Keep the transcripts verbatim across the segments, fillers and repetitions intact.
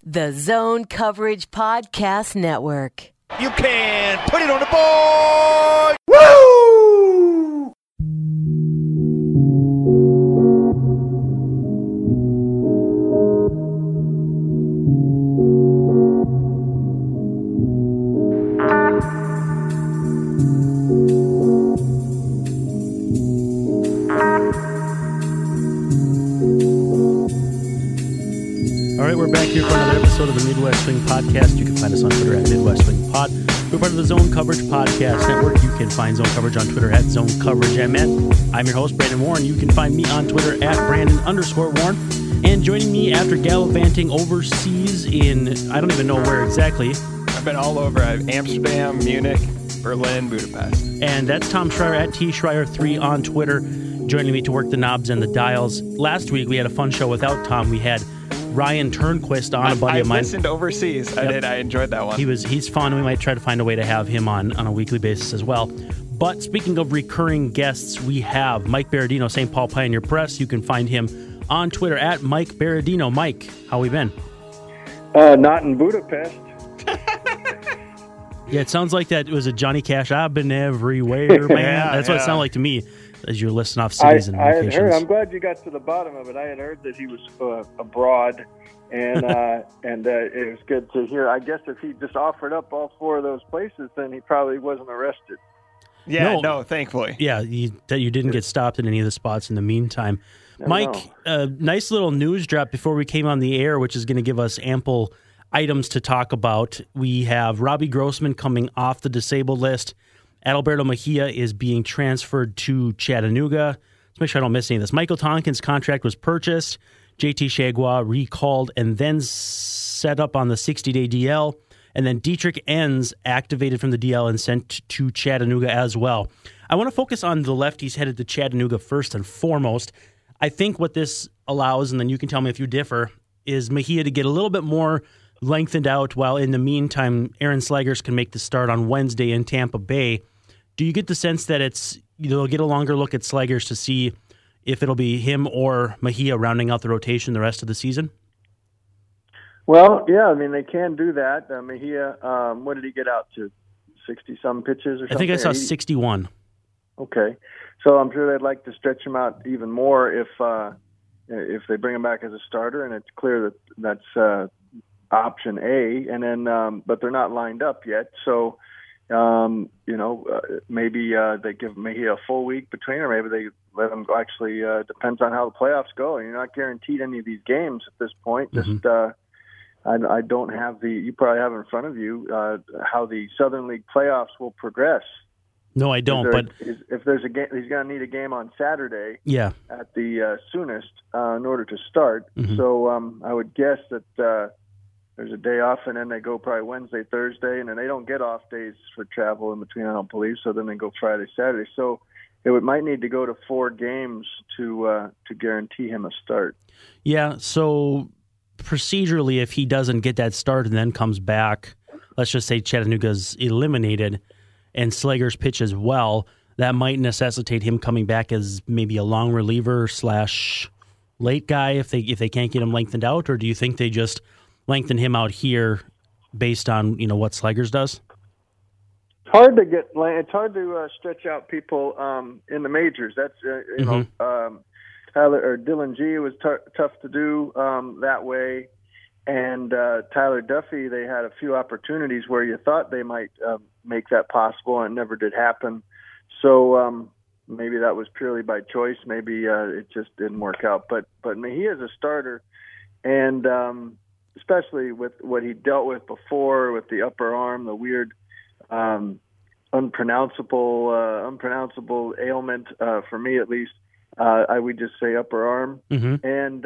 The Zone Coverage Podcast Network. You can put it on the board. Woo! All right, we're back here for another episode of the Midwest Swing Podcast. You can find us on Twitter at Midwest Swing Pod. We're part of the Zone Coverage Podcast Network. You can find Zone Coverage on Twitter at Zone Coverage M N. I'm your host, Brandon Warren. You can find me on Twitter at Brandon underscore Warren. And joining me after gallivanting overseas in, I don't even know where exactly. I've been all over Amsterdam, Munich, Berlin, Budapest. And that's Tom Schreier at T Schreier three on Twitter, joining me to work the knobs and the dials. Last week, we had a fun show without Tom. We had Ryan Turnquist on, a buddy I, of mine. I listened overseas. Yep. I did. I enjoyed that one. He was he's fun. We might try to find a way to have him on on a weekly basis as well. But speaking of recurring guests, we have Mike Berardino, Saint Paul Pioneer Press. You can find him on Twitter at Mike Berardino. Mike, how we been? Uh, not in Budapest. Yeah, it sounds like that it was a Johnny Cash. I've been everywhere, man. yeah, That's yeah. what it sounded like to me as you're listing off cities I, and I had locations. heard. I'm glad you got to the bottom of it. I had heard that he was uh, abroad, and uh, and uh, it was good to hear. I guess if he just offered up all four of those places, then he probably wasn't arrested. Yeah, no, no thankfully. Yeah, you, that you didn't get stopped in any of the spots in the meantime. No, Mike, no. uh, nice little news drop before we came on the air, which is going to give us ample items to talk about. We have Robbie Grossman coming off the disabled list. Adalberto Mejia is being transferred to Chattanooga. Let's make sure I don't miss any of this. Michael Tonkin's contract was purchased. J T Chagua recalled and then set up on the sixty-day D L. And then Dietrich Enns activated from the D L and sent to Chattanooga as well. I want to focus on the lefties headed to Chattanooga first and foremost. I think what this allows, and then you can tell me if you differ, is Mejia to get a little bit more lengthened out, while in the meantime, Aaron Slegers can make the start on Wednesday in Tampa Bay. Do you get the sense that it's, you know, get a longer look at Slegers to see if it'll be him or Mejia rounding out the rotation the rest of the season? Well, yeah, I mean, they can do that. Uh, Mejia, um, what did he get out to? sixty-some pitches or something? I think I saw eighty? sixty-one. Okay. So I'm sure they'd like to stretch him out even more if uh, if they bring him back as a starter, and it's clear that that's uh, option A. And then, um, but they're not lined up yet, so um, you know, uh, maybe uh, they give Mejia a full week between, or maybe they let him go. Actually, uh, depends on how the playoffs go. You're not guaranteed any of these games at this point. Mm-hmm. Just uh, I, I don't have the. You probably have in front of you uh, how the Southern League playoffs will progress. No, I don't. There, but is, if there's a game, he's going to need a game on Saturday. Yeah, at the uh, soonest uh, in order to start. Mm-hmm. So um, I would guess that uh, there's a day off, and then they go probably Wednesday, Thursday, and then they don't get off days for travel in between. I don't believe so. Then they go Friday, Saturday. So it would, might need to go to four games to uh, to guarantee him a start. Yeah. So procedurally, if he doesn't get that start and then comes back, let's just say Chattanooga's eliminated and Slegers pitches well, that might necessitate him coming back as maybe a long reliever slash late guy if they if they can't get him lengthened out, or do you think they just lengthen him out here based on, you know, what Slegers does? It's hard to get. It's hard to uh, stretch out people um, in the majors. That's uh, you Mm-hmm. know, um, Tyler or Dylan G was t- tough to do um, that way. And uh, Tyler Duffy, they had a few opportunities where you thought they might uh, make that possible, and it never did happen. So um, maybe that was purely by choice. Maybe uh, it just didn't work out. But but Mejia is a starter, and um, especially with what he dealt with before with the upper arm, the weird, um, unpronounceable, uh, unpronounceable ailment uh, for me at least. Uh, I would just say upper arm, Mm-hmm. and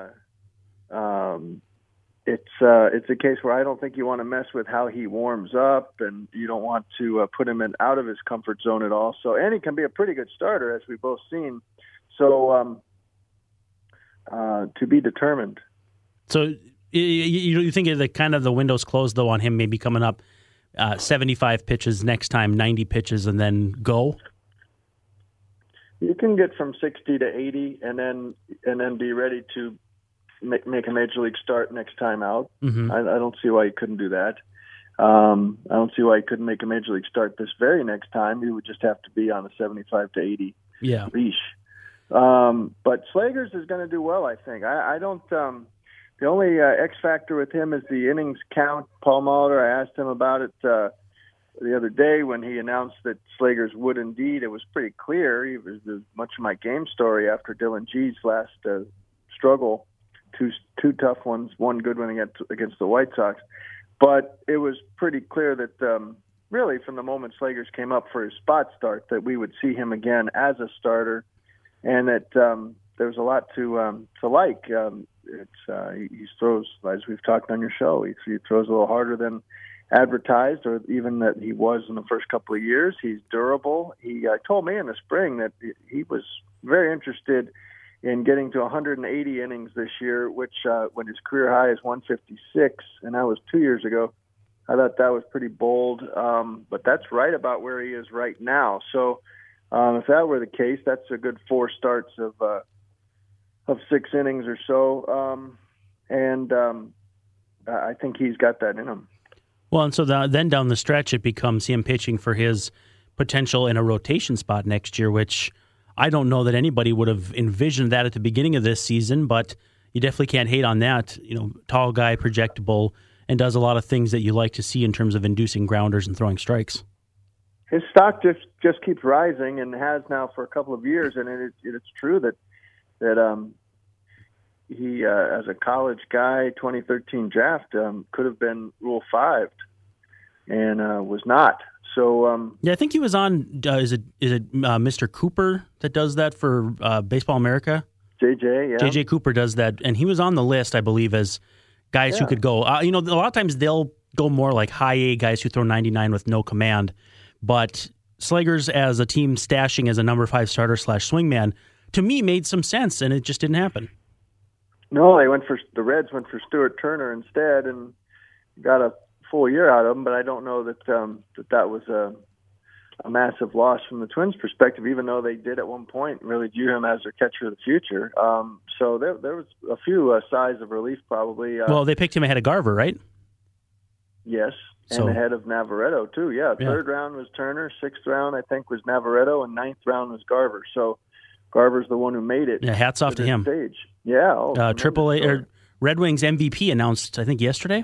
uh, um, it's uh, it's a case where I don't think you want to mess with how he warms up, and you don't want to uh, put him in out of his comfort zone at all. So, and he can be a pretty good starter, as we've both seen. So, um, uh, to be determined. So you, you think that kind of the window's closed though on him maybe coming up uh, seventy-five pitches next time, ninety pitches, and then go? You can get from sixty to eighty, and then and then be ready to make, make a major league start next time out. Mm-hmm. I, I don't see why he couldn't do that. Um, I don't see why he couldn't make a major league start this very next time. He would just have to be on a seventy-five to eighty yeah. leash. Um, but Slagers is going to do well, I think. I, I don't. Um, the only uh, X factor with him is the innings count. Paul Molitor, I asked him about it uh, the other day when he announced that Slagers would indeed. It was pretty clear. He was, was much of my game story after Dylan G's last uh, struggle. Two two tough ones, one good one against, against the White Sox. But it was pretty clear that um, really from the moment Slagers came up for his spot start that we would see him again as a starter, and that um, there was a lot to um, to like. Um, it's uh, he, he throws, as we've talked on your show, he, he throws a little harder than advertised, or even that he was in the first couple of years. He's durable. He uh, told me in the spring that he was very interested in getting to one hundred eighty innings this year, which uh, when his career high is one fifty-six, and that was two years ago. I thought that was pretty bold, um, but that's right about where he is right now. So um, if that were the case, that's a good four starts of uh, of six innings or so, um, and um, I think he's got that in him. Well, and so the, then down the stretch, it becomes him pitching for his potential in a rotation spot next year, which I don't know that anybody would have envisioned that at the beginning of this season, but you definitely can't hate on that. You know, tall guy, projectable, and does a lot of things that you like to see in terms of inducing grounders and throwing strikes. His stock just, just keeps rising and has now for a couple of years, and it, it, it's true that that um, he, uh, as a college guy, twenty thirteen draft, um, could have been Rule five and uh, was not. So um, yeah, I think he was on. Uh, is it is it uh, Mister Cooper that does that for uh, Baseball America? J J, yeah. J J Cooper does that, and he was on the list, I believe, as guys yeah. who could go. Uh, you know, a lot of times they'll go more like high A guys who throw ninety-nine with no command. But Slagers as a team stashing as a number five starter slash swingman, to me, made some sense, and it just didn't happen. No, they went for the Reds went for Stuart Turner instead, and got a full year out of him, but I don't know that um, that that was a, a massive loss from the Twins' perspective, even though they did at one point really view him as their catcher of the future. Um, so there, there was a few uh, sighs of relief probably. Uh, well, they picked him ahead of Garver, right? Yes, and so, ahead of Navarreto, too. Yeah, yeah, third round was Turner, sixth round, I think, was Navarreto, and ninth round was Garver. So Garver's the one who made it. Yeah, hats off to, to him. Stage. Yeah. Oh, uh, Triple A, or Red Wings M V P announced, I think, yesterday?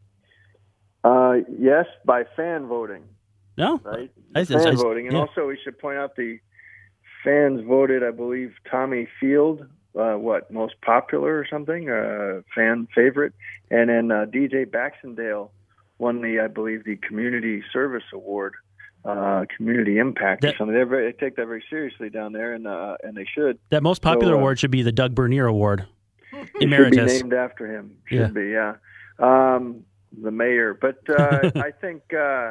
Uh, yes, by fan voting. No, right? I, fan I, I, voting, and yeah. also we should point out the fans voted. I believe Tommy Field, uh, what most popular or something, uh, fan favorite, and then uh, D J Baxendale won the, I believe, the Community Service Award, uh, Community Impact that, or something. They're very, they take that very seriously down there, and uh, and they should. That most popular so, uh, award should be the Doug Bernier Award. Emeritus. Should be named after him. Should yeah. be, yeah. Um, the mayor, but uh, I think, uh,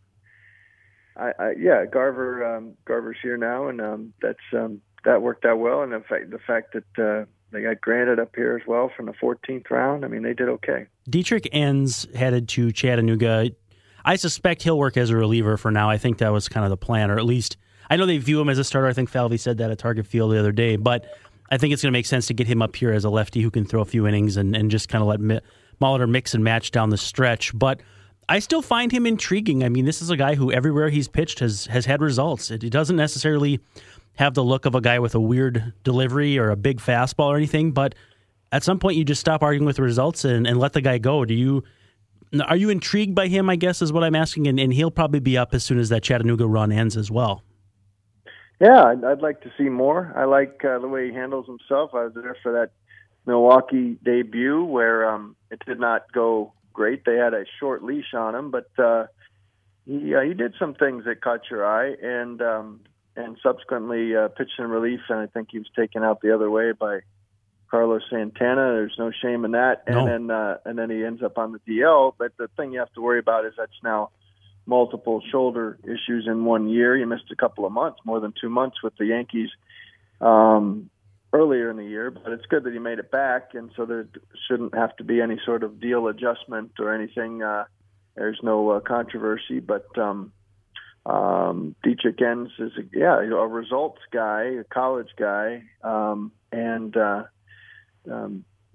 I, I yeah, Garver, um, Garver's here now, and um, that's um, that worked out well. And the fact, the fact that uh, they got granted up here as well from the fourteenth round, I mean, they did okay. Dietrich Enns headed to Chattanooga. I suspect he'll work as a reliever for now. I think that was kind of the plan, or at least I know they view him as a starter. I think Falvey said that at Target Field the other day, but I think it's going to make sense to get him up here as a lefty who can throw a few innings and, and just kind of let Mi- Molitor mix and match down the stretch. But I still find him intriguing. I mean, this is a guy who everywhere he's pitched has, has had results. It, it doesn't necessarily have the look of a guy with a weird delivery or a big fastball or anything, but at some point you just stop arguing with the results and, and let the guy go. Do you are you intrigued by him, I guess, is what I'm asking, and, and he'll probably be up as soon as that Chattanooga run ends as well. Yeah, I'd, I'd like to see more. I like uh, the way he handles himself. I was there for that Milwaukee debut where um, it did not go great. They had a short leash on him, but uh, he uh, he did some things that caught your eye, and um, and subsequently uh, pitched in relief, and I think he was taken out the other way by Carlos Santana. There's no shame in that. And no. then uh, and then he ends up on the D L. But the thing you have to worry about is that's now multiple shoulder issues in one year. He missed a couple of months, more than two months with the Yankees um, earlier in the year. But it's good that he made it back, and so there shouldn't have to be any sort of deal adjustment or anything. Uh, there's no uh, controversy. But um, um, Dietrich Enns is, a, yeah, a results guy, a college guy, um, and uh, um,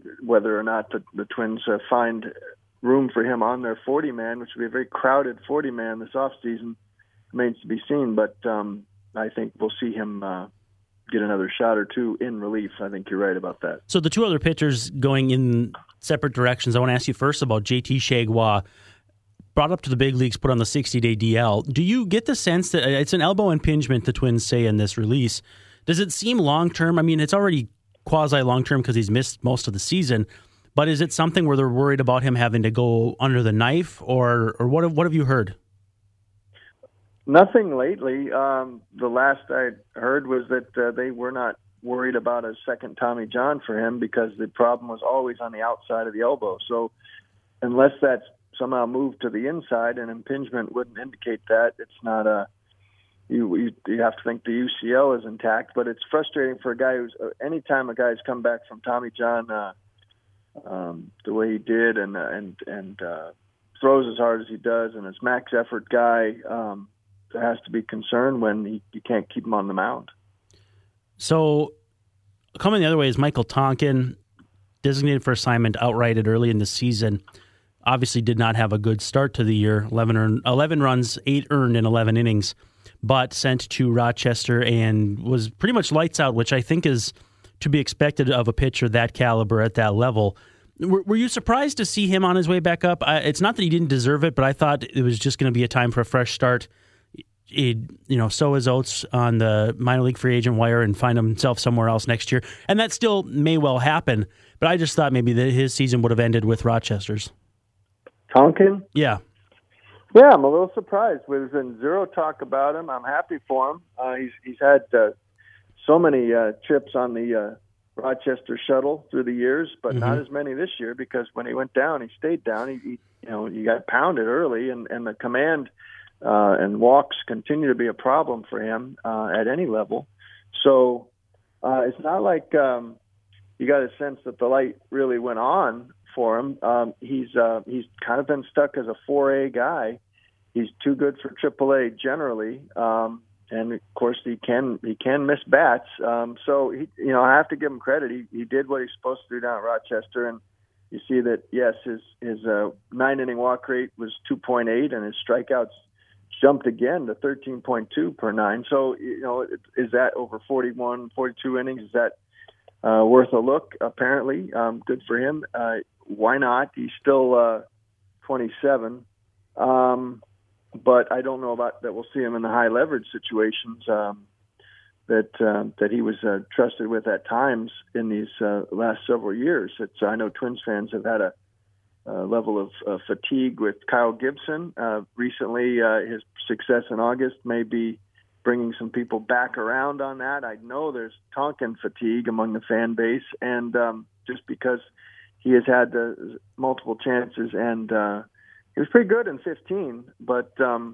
whether or not the, the Twins uh, find room for him on their forty-man, which would be a very crowded forty-man this offseason, remains to be seen. But um, I think we'll see him uh, get another shot or two in relief. I think you're right about that. So the two other pitchers going in separate directions, I want to ask you first about J T Chargois. Brought up to the big leagues, put on the sixty-day D L. Do you get the sense that it's an elbow impingement, the Twins say in this release? Does it seem long-term? I mean, it's already quasi-long-term because he's missed most of the season, but is it something where they're worried about him having to go under the knife, or or what have, what have you heard? Nothing lately. Um, the last I heard was that uh, they were not worried about a second Tommy John for him because the problem was always on the outside of the elbow. So unless that's somehow moved to the inside, and impingement wouldn't indicate that. It's not a you, you. You have to think the U C L is intact, but it's frustrating for a guy who's uh, anytime a guy's come back from Tommy John uh, um, the way he did, and uh, and and uh, throws as hard as he does, and is max effort guy. Um, there has to be concern when he, you can't keep him on the mound. So coming the other way is Michael Tonkin, designated for assignment, outrighted early in the season. Obviously did not have a good start to the year, eleven, earned, eleven runs, eight earned in eleven innings, but sent to Rochester and was pretty much lights out, which I think is to be expected of a pitcher that caliber at that level. Were, were you surprised to see him on his way back up? I, it's not that he didn't deserve it, but I thought it was just going to be a time for a fresh start. He'd, you know, sow his oats on the minor league free agent wire and find himself somewhere else next year. And that still may well happen, but I just thought maybe that his season would have ended with Rochester's. Tonkin? Yeah. Yeah, I'm a little surprised. There's been zero talk about him. I'm happy for him. Uh, he's he's had uh, so many uh, trips on the uh, Rochester shuttle through the years, but mm-hmm. not as many this year because when he went down, he stayed down. He, he you know he got pounded early, and, and the command uh, and walks continue to be a problem for him uh, at any level. So uh, it's not like um, you got a sense that the light really went on for him. Um, he's uh, he's kind of been stuck as a four A guy. He's too good for triple A generally, um, and of course he can he can miss bats. Um, so he, you know, I have to give him credit. He he did what he's supposed to do down at Rochester, and you see that yes, his his uh, nine inning walk rate was two point eight, and his strikeouts jumped again to thirteen point two per nine. So you know, is that over forty-one, forty-two innings? Is that uh, worth a look? Apparently, um, good for him. Uh, Why not? He's still uh, twenty-seven, um, but I don't know about that. We'll see him in the high leverage situations um, that uh, that he was uh, trusted with at times in these uh, last several years. It's, I know Twins fans have had a, a level of uh, fatigue with Kyle Gibson uh, recently. Uh, his success in August may be bringing some people back around on that. I know there's Tonkin fatigue among the fan base, and um, just because he has had uh, multiple chances, and uh, he was pretty good in fifteen, but um,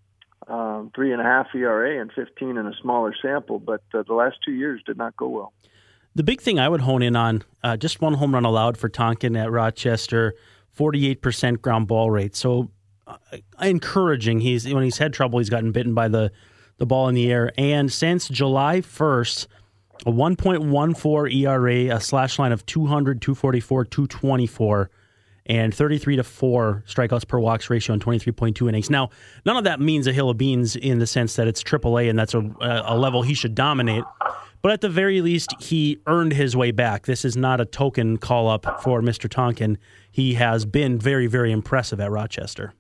uh, three and a half E R A and fifteen in a smaller sample. But uh, the last two years did not go well. The big thing I would hone in on, uh, just one home run allowed for Tonkin at Rochester, forty-eight percent ground ball rate. So uh, encouraging. He's when he's had trouble, he's gotten bitten by the, the ball in the air. And since July first, a one point one four E R A, a slash line of two hundred, two forty-four, two twenty-four, and thirty-three to four strikeouts per walks ratio in twenty-three point two innings. Now, none of that means a hill of beans in the sense that it's triple A and that's a, a level he should dominate. But at the very least, he earned his way back. This is not a token call-up for Mister Tonkin. He has been very, very impressive at Rochester.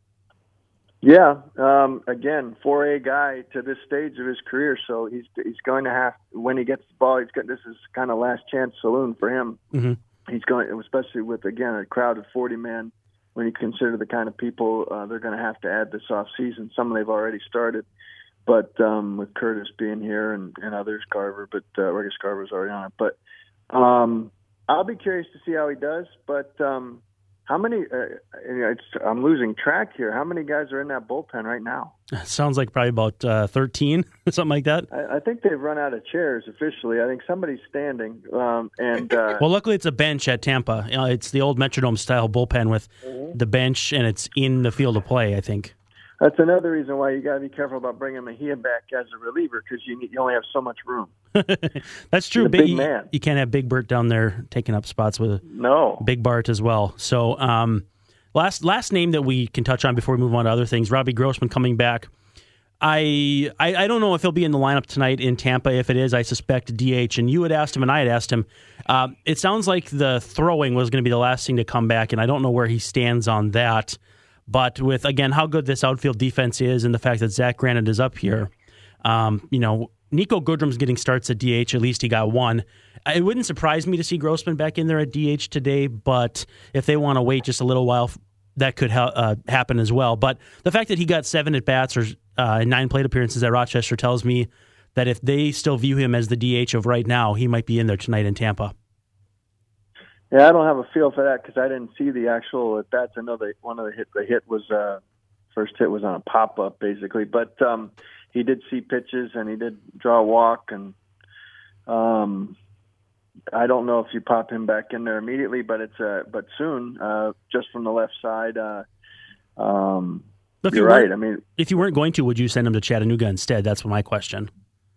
Yeah, um, again, four A guy to this stage of his career, so he's he's going to have, when he gets the ball, he's got, this is kind of last chance saloon for him. Mm-hmm. He's going, especially with, again, a crowd of forty man, when you consider the kind of people uh, they're going to have to add this off season. Some they've already started, but um, with Curtis being here and, and others, Carver, but uh, I guess Carver's already on it. But um, I'll be curious to see how he does, but um, How many? Uh, it's, I'm losing track here. How many guys are in that bullpen right now? Sounds like probably about uh, thirteen, something like that. I, I think they've run out of chairs officially. I think somebody's standing. Um, and uh, well, luckily it's a bench at Tampa. You know, it's the old Metrodome style bullpen with mm-hmm. the bench, and it's in the field of play, I think. That's another reason why you got to be careful about bringing Mejia back as a reliever, because you need, you only have so much room. That's true. He's a big you, man. You can't have Big Bert down there taking up spots with no Big Bart as well. So um, last last name that we can touch on before we move on to other things, Robbie Grossman coming back. I, I I don't know if he'll be in the lineup tonight in Tampa. If it is, I suspect D H. And you had asked him, and I had asked him. Uh, it sounds like the throwing was going to be the last thing to come back, and I don't know where he stands on that. But with, again, how good this outfield defense is and the fact that Zach Granite is up here, um, you know, Nico Goodrum's getting starts at D H. At least he got one. It wouldn't surprise me to see Grossman back in there at D H today, but if they want to wait just a little while, that could ha- uh, happen as well. But the fact that he got seven at-bats or uh, nine plate appearances at Rochester tells me that if they still view him as the D H of right now, he might be in there tonight in Tampa. Yeah, I don't have a feel for that because I didn't see the actual at bats. I know that one of the hit, the hit was uh, first hit was on a pop up basically, but um, he did see pitches and he did draw a walk, and um, I don't know if you pop him back in there immediately, but it's uh, but soon, uh, just from the left side. Uh, um, if you're you right. I mean, if you weren't going to, would you send him to Chattanooga instead? That's my question.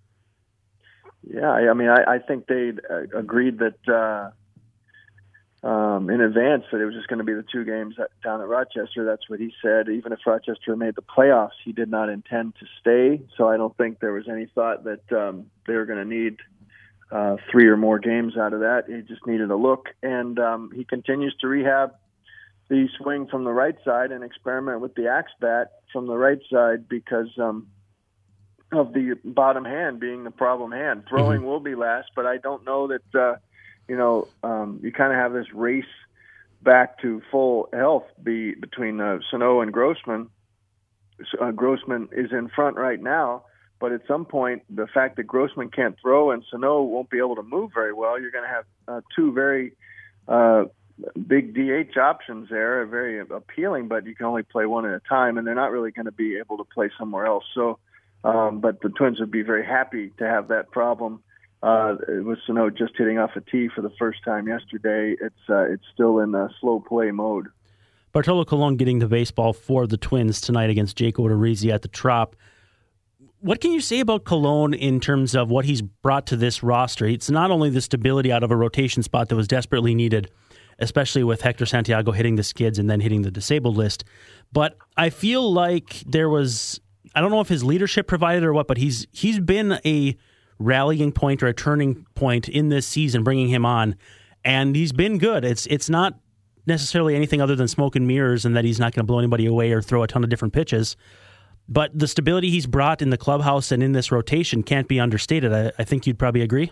Yeah, I mean, I, I think they uh, agreed that. Uh, Um, in advance that it was just going to be the two games down at Rochester. That's what he said. Even if Rochester made the playoffs, he did not intend to stay. So I don't think there was any thought that um, they were going to need uh, three or more games out of that. He just needed a look. And um, he continues to rehab the swing from the right side and experiment with the axe bat from the right side because um, of the bottom hand being the problem hand. Throwing mm-hmm. will be last, but I don't know that uh, – you know, um, you kind of have this race back to full health be between uh, Sano and Grossman. Uh, Grossman is in front right now, but at some point, the fact that Grossman can't throw and Sano won't be able to move very well, you're going to have uh, two very uh, big D H options there, very appealing, but you can only play one at a time, and they're not really going to be able to play somewhere else. So, um, but the Twins would be very happy to have that problem. Uh, it was Sano just hitting off a tee for the first time yesterday. It's uh, it's still in uh, slow play mode. Bartolo Colon getting the baseball for the Twins tonight against Jake Odorizzi at the Trop. What can you say about Colon in terms of what he's brought to this roster? It's not only the stability out of a rotation spot that was desperately needed, especially with Hector Santiago hitting the skids and then hitting the disabled list, but I feel like there was, I don't know if his leadership provided or what, but he's he's been a rallying point or a turning point in this season, bringing him on, and he's been good. It's it's not necessarily anything other than smoke and mirrors and that he's not going to blow anybody away or throw a ton of different pitches, but the stability he's brought in the clubhouse and in this rotation can't be understated. I, I think you'd probably agree.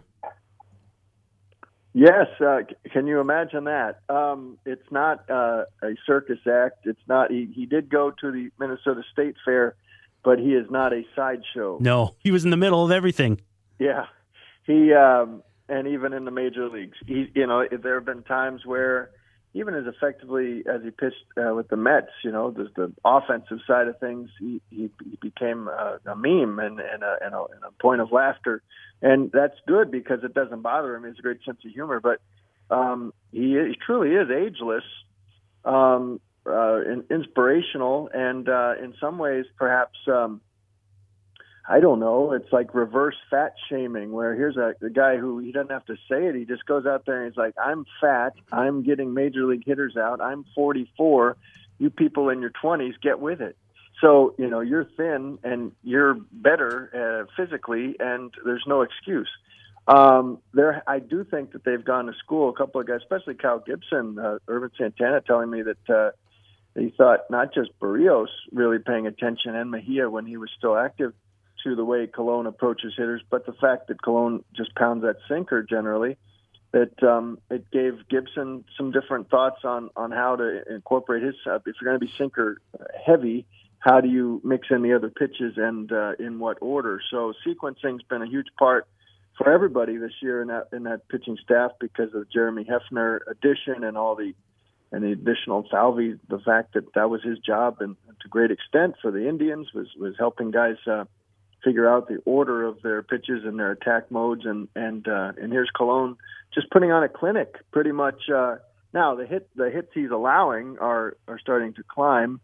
Yes, uh, can you imagine that? Um, it's not uh, a circus act. It's not. He, he did go to the Minnesota State Fair, but he is not a sideshow. No, he was in the middle of everything. Yeah, he um, and even in the major leagues, he you know there have been times where even as effectively as he pitched uh, with the Mets, you know, the, the offensive side of things, he, he, he became a, a meme and, and, a, and, a, and a point of laughter, and that's good because it doesn't bother him. He has a great sense of humor, but um, he, he truly is ageless, um, uh, and inspirational, and uh, in some ways, perhaps. Um, I don't know. It's like reverse fat shaming where here's a, a guy who he doesn't have to say it. He just goes out there and he's like, I'm fat. I'm getting major league hitters out. I'm forty-four. You people in your twenties, get with it. So, you know, you're thin and you're better uh, physically, and there's no excuse. Um, there, I do think that they've gone to school. A couple of guys, especially Kyle Gibson, uh, Irvin Santana, telling me that uh, he thought not just Barrios really paying attention and Mejia when he was still active to the way Colon approaches hitters, but the fact that Colon just pounds that sinker generally, that um, it gave Gibson some different thoughts on, on how to incorporate his uh, if you're going to be sinker heavy, how do you mix in the other pitches and uh, in what order? So sequencing's been a huge part for everybody this year in that in that pitching staff because of Jeremy Hefner addition and all the and the additional Salvi. The fact that that was his job and to a great extent for the Indians was was helping guys uh, figure out the order of their pitches and their attack modes, and and uh, and here's Colon just putting on a clinic, pretty much. Uh, now the hit the hits he's allowing are are starting to climb,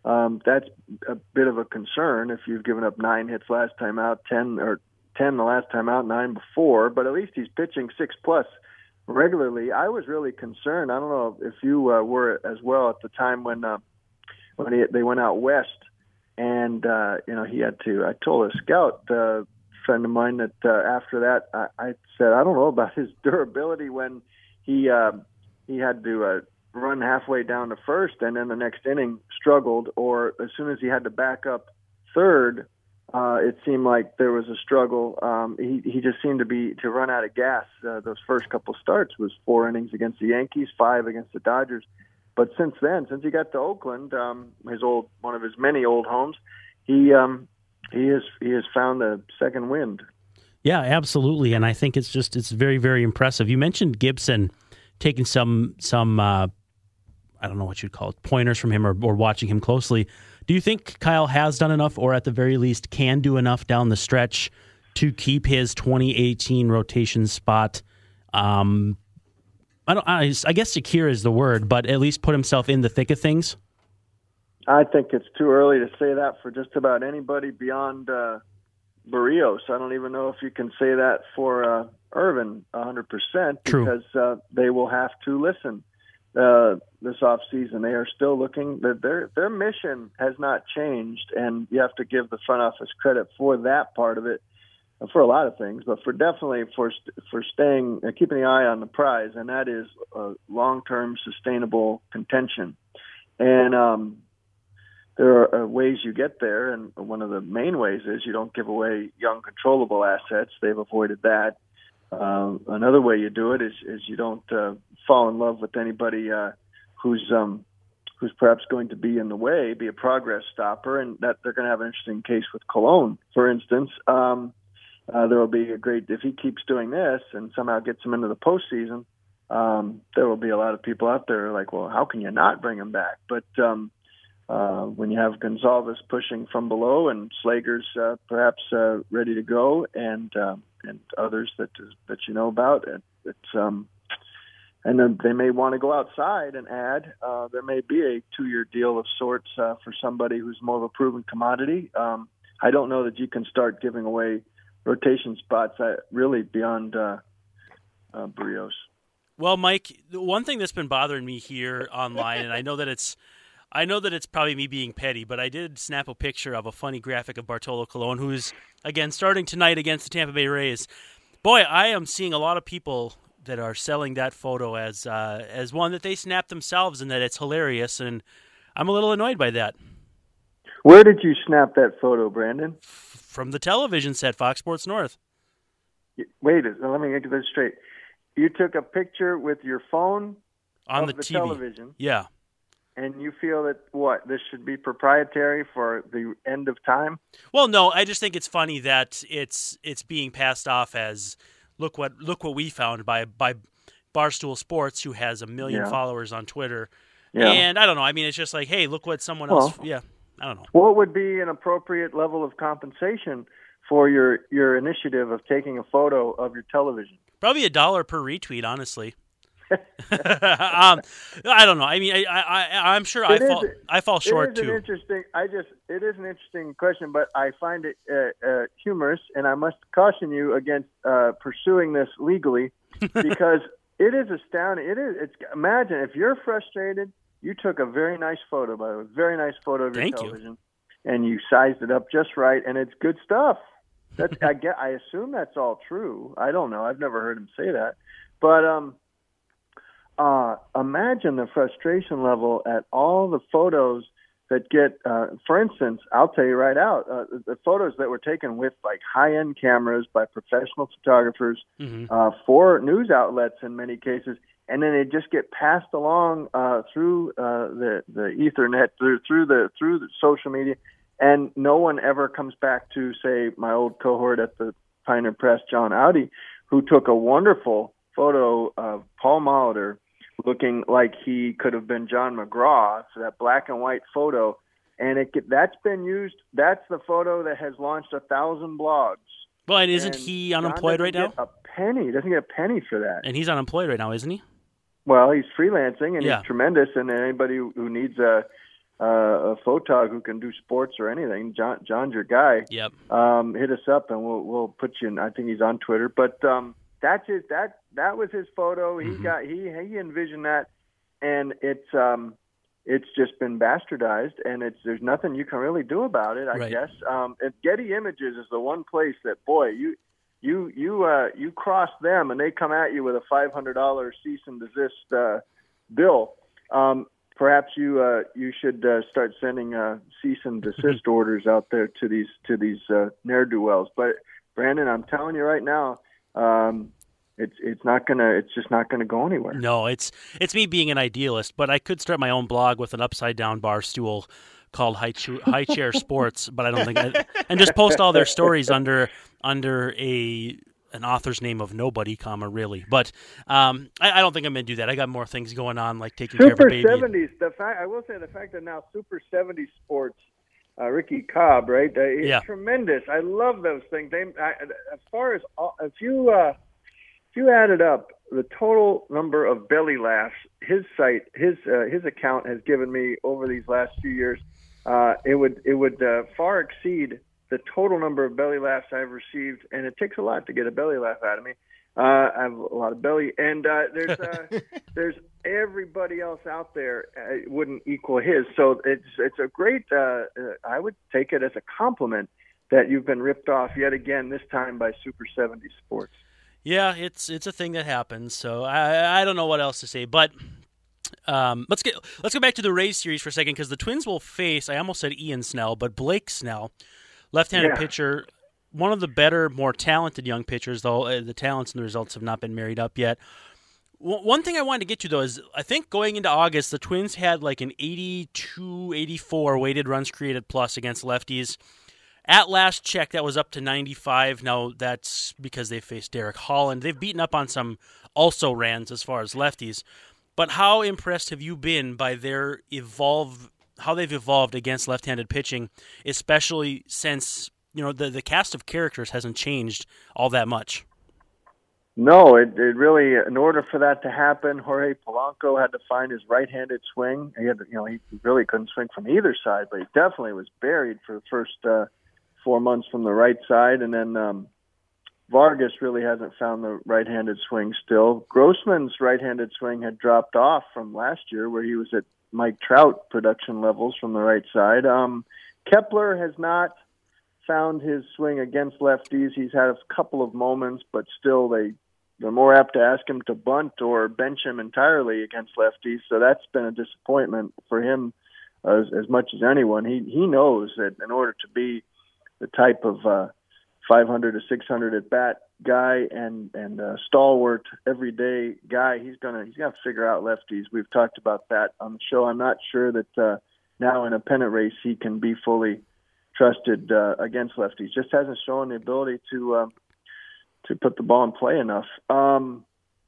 Um, that's a bit of a concern if you've given up nine hits last time out, ten or ten the last time out, nine before. But at least he's pitching six plus regularly. I was really concerned. I don't know if you uh, were as well at the time when uh, when he, they went out west, and uh, you know he had to. I told a scout uh, friend of mine that uh, after that, I, I said I don't know about his durability when he uh, he had to. Uh, run halfway down to first and then the next inning struggled, or as soon as he had to back up third, uh, it seemed like there was a struggle. Um, he, he just seemed to be to run out of gas. Uh, those first couple starts was four innings against the Yankees, five against the Dodgers. But since then, since he got to Oakland, um, his old one of his many old homes, he um, he has he has found a second wind. Yeah, absolutely, and I think it's just it's very very impressive. You mentioned Gibson taking some some. Uh, I don't know what you'd call it, pointers from him or, or watching him closely. Do you think Kyle has done enough, or at the very least can do enough down the stretch to keep his twenty eighteen rotation spot? Um, I don't. I, I guess secure is the word, but at least put himself in the thick of things. I think it's too early to say that for just about anybody beyond uh, Barrios. I don't even know if you can say that for uh, Irvin one hundred percent because uh, they will have to listen. Uh, this off season, they are still looking. Their their mission has not changed, and you have to give the front office credit for that part of it, for a lot of things, but for definitely for for staying, uh, keeping the eye on the prize, and that is uh, long-term sustainable contention. And um, there are uh, ways you get there, and one of the main ways is you don't give away young, controllable assets. They've avoided that. Uh, another way you do it is, is you don't uh, fall in love with anybody uh, who's um, who's perhaps going to be in the way, be a progress stopper, and that they're going to have an interesting case with Colon, for instance. Um, uh, there will be a great if he keeps doing this and somehow gets him into the postseason. Um, there will be a lot of people out there like, well, how can you not bring him back? But um, uh, when you have Gonzalez pushing from below and Slager's uh, perhaps uh, ready to go, and uh, and others that that you know about, it, it's um, and then they may want to go outside and add. Uh, there may be a two-year deal of sorts uh, for somebody who's more of a proven commodity. Um, I don't know that you can start giving away rotation spots uh, really beyond uh, uh, Barrios. Well, Mike, the one thing that's been bothering me here online, and I know that it's, I know that it's probably me being petty, but I did snap a picture of a funny graphic of Bartolo Colon, who's again starting tonight against the Tampa Bay Rays. Boy, I am seeing a lot of people that are selling that photo as uh, as one that they snapped themselves, and that it's hilarious, and I'm a little annoyed by that. Where did you snap that photo, Brandon? From the television set, Fox Sports North. Wait, let me get this straight. You took a picture with your phone on of the, the T V. television. Yeah. And you feel that, what, this should be proprietary for the end of time? Well, no, I just think it's funny that it's it's being passed off as, look what look what we found by, by Barstool Sports, who has a million yeah. followers on Twitter. Yeah. And I don't know, I mean, it's just like, hey, look what someone well, else, yeah, I don't know. What would be an appropriate level of compensation for your, your initiative of taking a photo of your television? Probably a dollar per retweet, honestly. um, I don't know. I mean, I, I, I'm sure I is, fall, I fall short it is too. An interesting. I just, it is an interesting question, but I find it uh, uh, humorous, and I must caution you against uh, pursuing this legally because it is astounding. It is. It's imagine if you're frustrated. You took a very nice photo, by the way, very nice photo of your Thank television, you. and you sized it up just right, and it's good stuff. That's, I get. I assume that's all true. I don't know. I've never heard him say that, but um, uh, imagine the frustration level at all the photos that get. Uh, for instance, I'll tell you right out, uh, the photos that were taken with like high-end cameras by professional photographers mm-hmm. uh, for news outlets in many cases, and then they just get passed along uh, through uh, the the Ethernet, through through the through the social media. And no one ever comes back to, say, my old cohort at the Pioneer Press, John Audi, who took a wonderful photo of Paul Molitor looking like he could have been John McGraw, so that black and white photo. And it that's been used. That's the photo that has launched a thousand blogs. Well, and isn't and he unemployed right now? A penny. He doesn't get a penny for that. And he's unemployed right now, isn't he? Well, he's freelancing, and yeah. he's tremendous. And anybody who needs a uh, a photog who can do sports or anything, John, John's your guy. Yep. Um, hit us up and we'll we'll put you in. I think he's on Twitter, but um, that's his that that was his photo. He Mm-hmm. got he he envisioned that, and it's um it's just been bastardized, and it's there's nothing you can really do about it. I Right. guess. Um, and Getty Images is the one place that boy you. You you uh, you cross them and they come at you with a five hundred dollar cease and desist uh, bill. Um, perhaps you uh, you should uh, start sending uh, cease and desist orders out there to these to these uh, ne'er do wells. But Brandon, I'm telling you right now, um, it's it's not gonna it's just not gonna go anywhere. No, it's it's me being an idealist, but I could start my own blog with an upside down bar stool called High, Ch- High Chair Sports, but I don't think I, and just post all their stories under under a an author's name of nobody, comma really. But um, I, I don't think I'm gonna do that. I got more things going on, like taking care of a Super baby. seventies. The fact I will say the fact that now Super seventies Sports, uh, Ricky Cobb, right? Uh, it's Yeah. tremendous. I love those things. They I, as far as all, if you uh, if you added up the total number of belly laughs, his site, his uh, his account has given me over these last few years. Uh, it would it would uh, far exceed the total number of belly laughs I've received, and it takes a lot to get a belly laugh out of me. Uh, I have a lot of belly, and uh, there's uh, there's everybody else out there uh, wouldn't equal his. So it's it's a great. Uh, uh, I would take it as a compliment that you've been ripped off yet again. This time by Super seventies Sports. Yeah, it's it's a thing that happens. So I I don't know what else to say, but. Um, let's get let's go back to the Rays series for a second because the Twins will face, I almost said Ian Snell, but Blake Snell, left-handed Yeah. pitcher, one of the better, more talented young pitchers, though uh, the talents and the results have not been married up yet. W- one thing I wanted to get to, though, is I think going into August, the Twins had like an eighty-two, eighty-four weighted runs created plus against lefties. At last check, that was up to ninety-five. Now, that's because they faced Derek Holland. They've beaten up on some also-rans as far as lefties. But how impressed have you been by their evolve, how they've evolved against left-handed pitching, especially since you know the, the cast of characters hasn't changed all that much? No, it, it really. In order for that to happen, Jorge Polanco had to find his right-handed swing. He had, to, you know, he really couldn't swing from either side, but he definitely was buried for the first uh, four months from the right side, and then. Um, Vargas really hasn't found the right-handed swing still. Grossman's right-handed swing had dropped off from last year where he was at Mike Trout production levels from the right side. Um, Kepler has not found his swing against lefties. He's had a couple of moments, but still they, they're more apt to ask him to bunt or bench him entirely against lefties. So that's been a disappointment for him as, as much as anyone. He, he knows that in order to be the type of uh, five hundred to six hundred at bat guy and and uh, stalwart everyday guy, he's gonna he's gonna figure out lefties. We've talked about that on the show. I'm not sure that uh, now in a pennant race he can be fully trusted uh, against lefties. Just hasn't shown the ability to um, to put the ball in play enough. Um,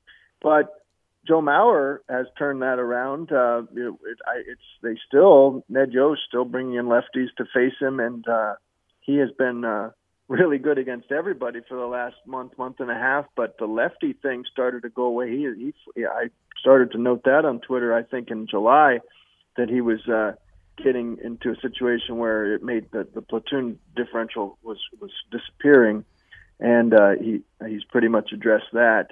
but Joe Mauer has turned that around. Uh, it, it, I, it's they still Ned Yost still bringing in lefties to face him, and uh, he has been. Uh, really good against everybody for the last month, month and a half, but the lefty thing started to go away. He, he I started to note that on Twitter, I think in July, that he was uh, getting into a situation where it made the, the platoon differential was, was disappearing, and uh, he he's pretty much addressed that.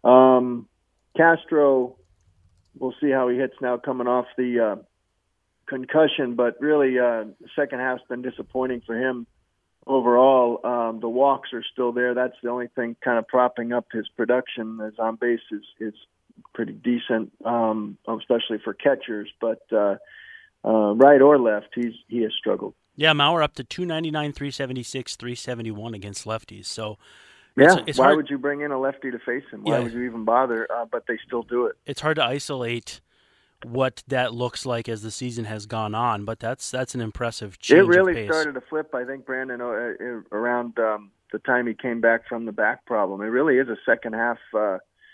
Um, Castro, we'll see how he hits now coming off the uh, concussion, but really uh, the second half's been disappointing for him. Overall, um, the walks are still there. That's the only thing kind of propping up his production. His on base is, is pretty decent, um, especially for catchers. But uh, uh, right or left, he's he has struggled. Yeah, Mauer up to two ninety-nine, three seventy-six, three seventy-one against lefties. So yeah, it's, it's why hard. would you bring in a lefty to face him? Why Yeah. would you even bother? Uh, but they still do it. It's hard to isolate what that looks like as the season has gone on, but that's that's an impressive change. It really of pace. started to flip, I think, Brandon, uh, around um, the time he came back from the back problem. It really is a second half uh,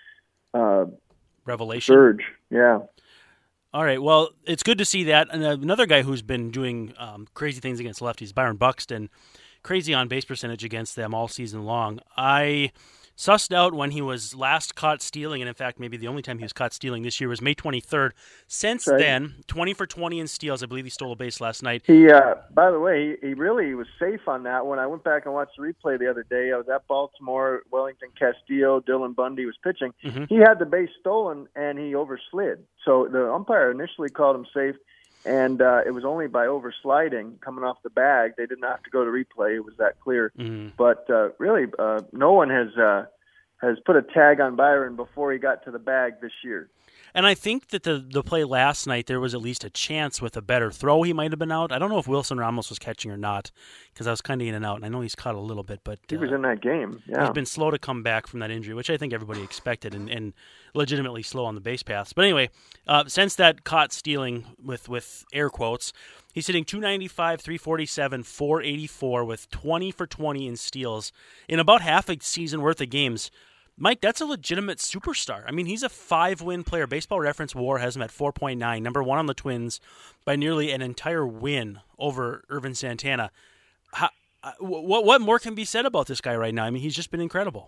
uh, revelation surge. Yeah. All right, well, it's good to see that. And another guy who's been doing um, crazy things against lefties, Byron Buxton, crazy on base percentage against them all season long. I sussed out when he was last caught stealing, and in fact, maybe the only time he was caught stealing this year was May twenty-third. Since right. then, twenty for twenty in steals. I believe he stole a base last night. He, uh, by the way, he, he really was safe on that. When I went back and watched the replay the other day, I was at Baltimore. Wellington Castillo, Dylan Bundy was pitching. Mm-hmm. He had the base stolen, and he overslid. So the umpire initially called him safe, and uh, it was only by oversliding coming off the bag. They didn't have to go to replay. It was that clear. Mm-hmm. But uh, really, uh, no one has uh, has put a tag on Byron before he got to the bag this year. And I think that the the play last night, there was at least a chance with a better throw he might have been out. I don't know if Wilson Ramos was catching or not, because I was kind of in and out, and I know he's caught a little bit. But he was uh, in that game. Yeah. He's been slow to come back from that injury, which I think everybody expected, and, and legitimately slow on the base paths. But anyway, uh, since that caught stealing with, with air quotes, he's hitting two ninety-five, three forty-seven, four eighty-four with twenty for twenty in steals in about half a season worth of games. Mike, that's a legitimate superstar. I mean, he's a five-win player. Baseball Reference W A R has him at four point nine, number one on the Twins by nearly an entire win over Irvin Santana. How, what what more can be said about this guy right now? I mean, he's just been incredible.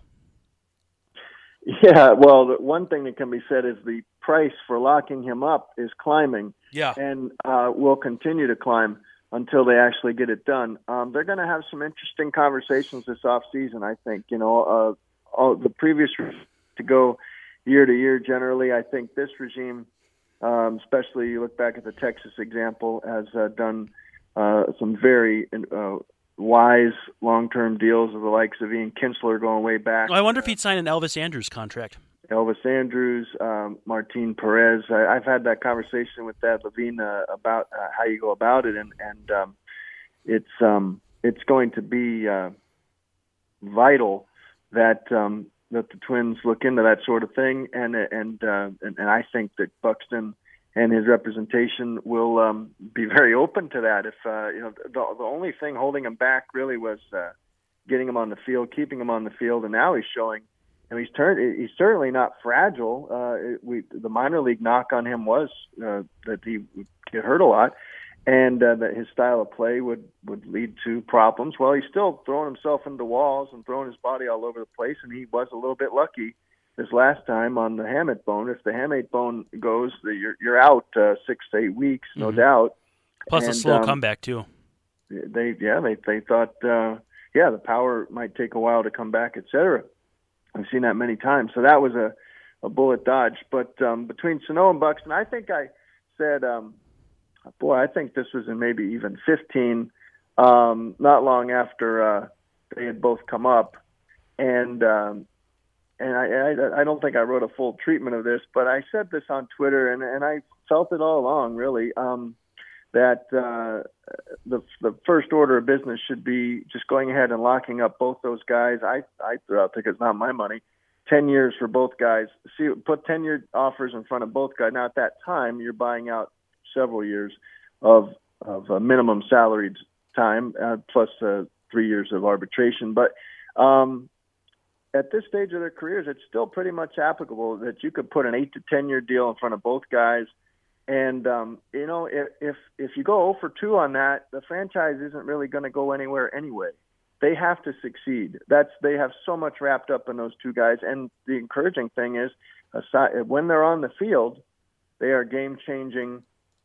Yeah, well, the one thing that can be said is the price for locking him up is climbing. Yeah. And uh, will continue to climb until they actually get it done. Um, they're going to have some interesting conversations this offseason, I think. You know, uh, all the previous to go year to year generally. I think this regime, um, especially you look back at the Texas example, has uh, done uh, some very uh, wise long-term deals of the likes of Ian Kinsler going way back. I wonder if he'd sign an Elvis Andrus contract. Elvis Andrus, um, Martin Perez. I, I've had that conversation with Thad Levine uh, about uh, how you go about it, and, and um, it's um, it's going to be uh, vital that um, that the Twins look into that sort of thing, and and uh, and, and I think that Buxton and his representation will um, be very open to that. If uh, you know, the, the only thing holding him back really was uh, getting him on the field, keeping him on the field, and now he's showing. And he's turned. He's certainly not fragile. Uh, it, we the minor league knock on him was uh, that he would get hurt a lot, and uh, that his style of play would, would lead to problems. Well, he's still throwing himself into walls and throwing his body all over the place, and he was a little bit lucky this last time on the hamate bone. If the hamate bone goes, you're you're out uh, six to eight weeks, no mm-hmm. doubt. Plus and, a slow um, comeback too. They yeah they they thought uh, yeah the power might take a while to come back, et cetera. I've seen that many times. So that was a, a bullet dodge. But um, between Sano and Buxton, I think I said, um, boy, I think this was in maybe even fifteen, um, not long after uh, they had both come up. And um, and I, I I don't think I wrote a full treatment of this, but I said this on Twitter, and, and I felt it all along, really, um, that uh, the the first order of business should be just going ahead and locking up both those guys. I I threw out because it's not my money. Ten years for both guys. See, put ten year offers in front of both guys. Now at that time, you're buying out several years of of uh, minimum salaried time uh, plus uh, three years of arbitration. But um, at this stage of their careers, it's still pretty much applicable that you could put an eight to ten year deal in front of both guys. And, um, you know, if, if if you go zero for two on that, the franchise isn't really going to go anywhere anyway. They have to succeed. That's They have so much wrapped up in those two guys. And the encouraging thing is, aside, when they're on the field, they are game-changing,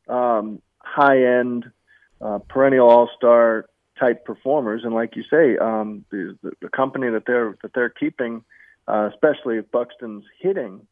um, high-end, uh, perennial all-star type performers. And like you say, um, the, the, the company that they're that they're keeping, uh, especially if Buxton's hitting,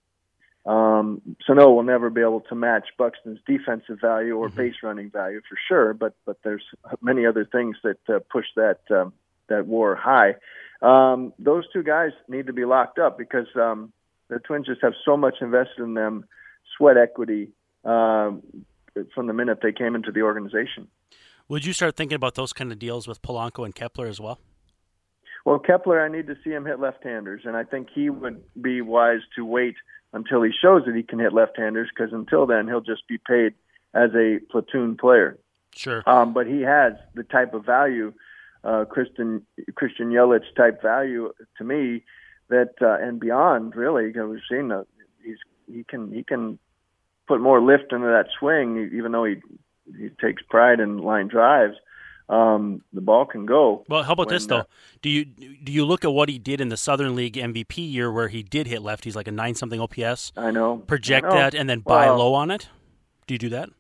Um, Sano will never be able to match Buxton's defensive value or mm-hmm. base running value for sure, but but there's many other things that uh, push that um, that W A R high. Um, those two guys need to be locked up because um, the Twins just have so much invested in them, sweat equity um, from the minute they came into the organization. Would you start thinking about those kind of deals with Polanco and Kepler as well? Well, Kepler, I need to see him hit left-handers, and I think he would be wise to wait until he shows that he can hit left-handers, because until then he'll just be paid as a platoon player. Sure. Um, but he has the type of value, uh, Christian Christian Yelich type value to me, that uh, and beyond really. Because we've seen that he's he can he can put more lift into that swing, even though he he takes pride in line drives. um, the ball can go. Well, how about when, this though? Uh, do you do you look at what he did in the Southern League M V P year, where he did hit lefties like a nine something O P S? I know. Project I know. that and then buy well, low on it. Do you do that?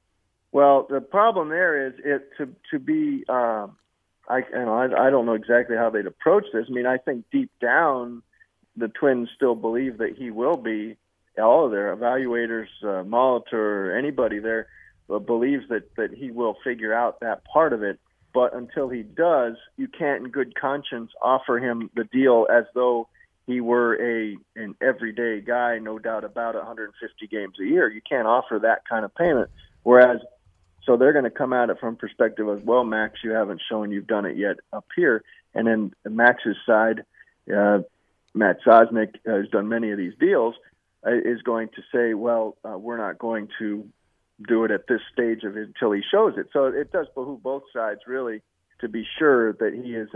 Well, the problem there is it to to be. Um, I you know I, I don't know exactly how they'd approach this. I mean, I think deep down, the Twins still believe that he will be. All of their evaluators, uh, Molitor, anybody there, uh, believes that that he will figure out that part of it. But until he does, you can't in good conscience offer him the deal as though he were a an everyday guy, no doubt about it, one hundred fifty games a year. You can't offer that kind of payment. Whereas, so they're going to come at it from perspective of, well, Max, you haven't shown you've done it yet up here. And then Max's side, uh, Matt Sosnick, uh, who's done many of these deals, uh, is going to say, well, uh, we're not going to do it at this stage of it until he shows it. So it does behoove both sides really to be sure that he is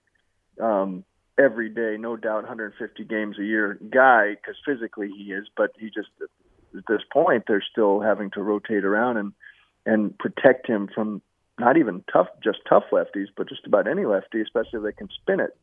a um, everyday, no doubt, one hundred fifty games a year guy, because physically he is, but he just, at this point, they're still having to rotate around and, and protect him from not even tough, just tough lefties, but just about any lefty, especially if they can spin it.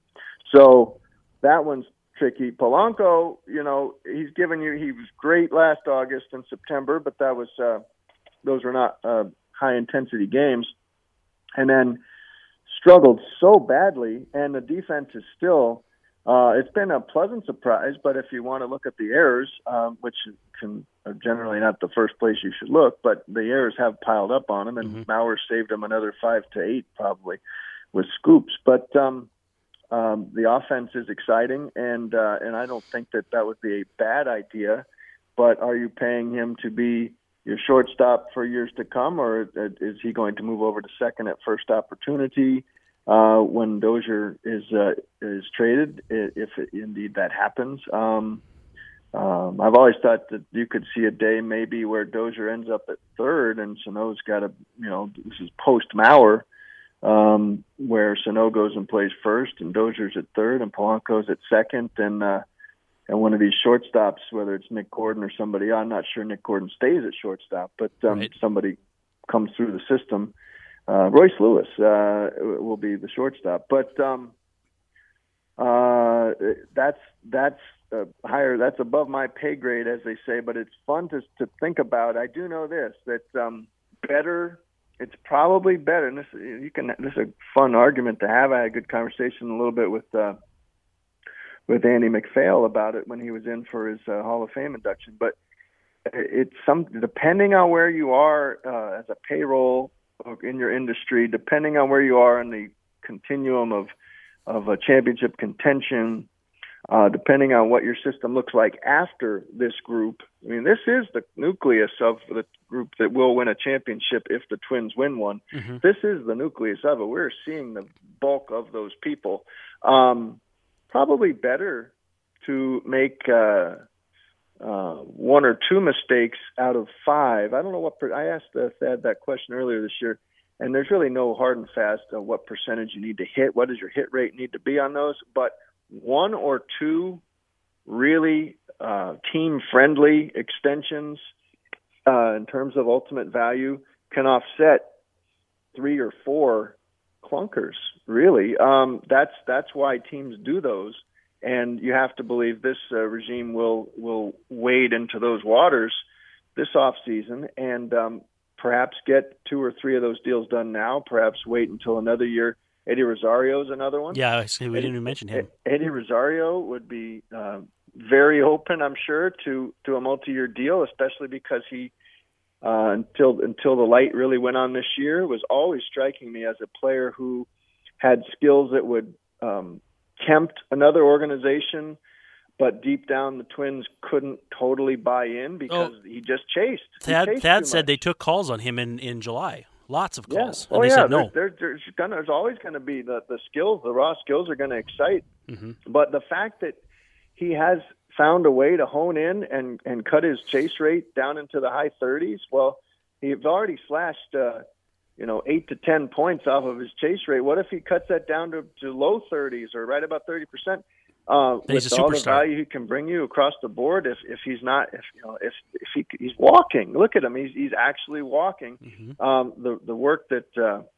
So that one's tricky. Polanco, you know, he's given you, he was great last August and September, but that was, uh, those were not uh, high-intensity games, and then struggled so badly, and the defense is still uh, – it's been a pleasant surprise, but if you want to look at the errors, um, which can are generally not the first place you should look, but the errors have piled up on him, and mm-hmm. Mauer saved him another five to eight probably with scoops. But um, um, the offense is exciting, and uh, and I don't think that that would be a bad idea, but are you paying him to be – your shortstop for years to come, or is he going to move over to second at first opportunity uh, when Dozier is uh, is traded, if it, indeed that happens? Um, um, I've always thought that you could see a day maybe where Dozier ends up at third, and Sano's got a, you know, this is post Mauer, um, where Sano goes and plays first, and Dozier's at third, and Polanco's at second, and uh, And one of these shortstops, whether it's Nick Gordon or somebody, I'm not sure Nick Gordon stays at shortstop, but um, right. somebody comes through the system. Uh, Royce Lewis uh, will be the shortstop, but um, uh, that's that's uh, higher. That's above my pay grade, as they say. But it's fun to to think about. I do know this that um, better. It's probably better. And this you can. This is a fun argument to have. I had a good conversation a little bit with. Uh, with Andy McPhail about it when he was in for his uh, Hall of Fame induction. But it's some depending on where you are uh, as a payroll in your industry, depending on where you are in the continuum of of a championship contention, uh, depending on what your system looks like after this group. I mean, this is the nucleus of the group that will win a championship if the Twins win one. Mm-hmm. This is the nucleus of it. We're seeing the bulk of those people. Um, Probably better to make uh, uh, one or two mistakes out of five. I don't know what per- I asked uh, Thad that question earlier this year, and there's really no hard and fast of what percentage you need to hit. What does your hit rate need to be on those? But one or two really uh, team-friendly extensions uh, in terms of ultimate value can offset three or four clunkers, really. Um, that's that's why teams do those, and you have to believe this uh, regime will will wade into those waters this off season and um, perhaps get two or three of those deals done now. Perhaps wait until another year. Eddie Rosario's another one. Yeah, I see. We Eddie, didn't even mention him. Eddie Rosario would be uh, very open, I'm sure, to to a multi-year deal, especially because he. Uh, until until the light really went on this year, was always striking me as a player who had skills that would um, tempt another organization, but deep down the Twins couldn't totally buy in because oh, he just chased. Thad, he chased Thad said they took calls on him in, in July, lots of calls, yeah. and oh, they yeah. said no. There, there, there's, gonna, there's always going to be the, the skills, the raw skills are going to excite, mm-hmm. but the fact that he has found a way to hone in and, and cut his chase rate down into the high thirties. Well, he's already slashed, uh, you know, eight to ten points off of his chase rate. What if he cuts that down to, to low thirties or right about thirty percent? Uh, with all the value he can bring you across the board, if if he's not, if you know, if if he he's walking, look at him, he's he's actually walking. Mm-hmm. Um, the the work that uh,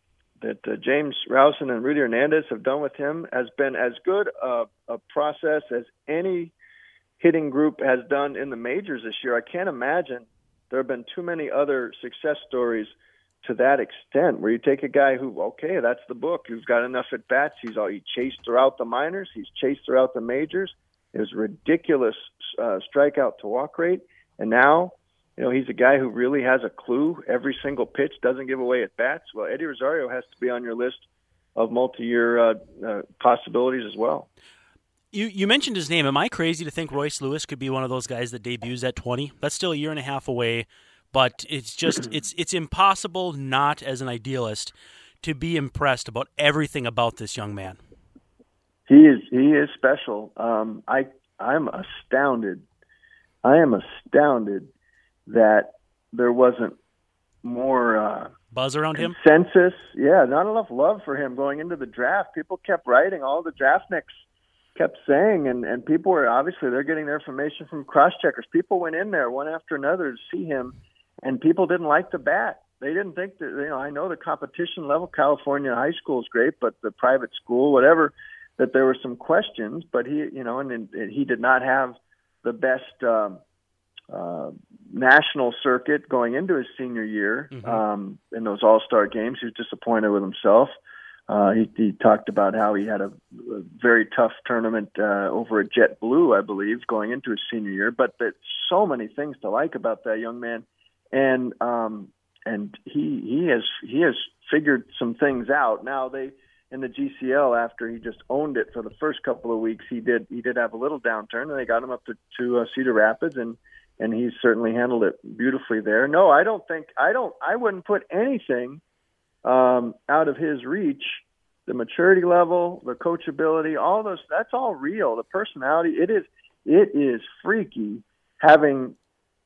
that uh, James Rowson and Rudy Hernandez have done with him has been as good a, a process as any hitting group has done in the majors this year. I can't imagine there have been too many other success stories to that extent, where you take a guy who, okay, that's the book. He's got enough at bats. He's all he chased throughout the minors. He's chased throughout the majors. It was ridiculous uh, strikeout to walk rate, and now, you know, he's a guy who really has a clue. Every single pitch, doesn't give away at bats. Well, Eddie Rosario has to be on your list of multi-year uh, uh, possibilities as well. You you mentioned his name. Am I crazy to think Royce Lewis could be one of those guys that debuts at twenty? That's still a year and a half away, but it's just it's it's impossible not as an idealist to be impressed about everything about this young man. He is he is special. Um, I I'm astounded. I am astounded that there wasn't more uh, buzz around him. Consensus, yeah, not enough love for him going into the draft. People kept writing, all the draftniks kept saying, and, and people were obviously they're getting their information from cross-checkers. People went in there one after another to see him, and people didn't like the bat. They didn't think that, you know, I know the competition level, California high school is great, but the private school, whatever, that there were some questions, but he, you know, and, and he did not have the best um, uh, national circuit going into his senior year mm-hmm. um, in those all-star games. He was disappointed with himself. Uh, he, he talked about how he had a, a very tough tournament uh, over at JetBlue, I believe, going into his senior year. But there's so many things to like about that young man, and um, and he he has he has figured some things out. Now they in the G C L, after he just owned it for the first couple of weeks, he did he did have a little downturn, and they got him up to, to uh, Cedar Rapids, and and he's certainly handled it beautifully there. No, I don't think I don't I wouldn't put anything Um, out of his reach. The maturity level, the coachability, all those, that's all real. The personality, it is, it is freaky having,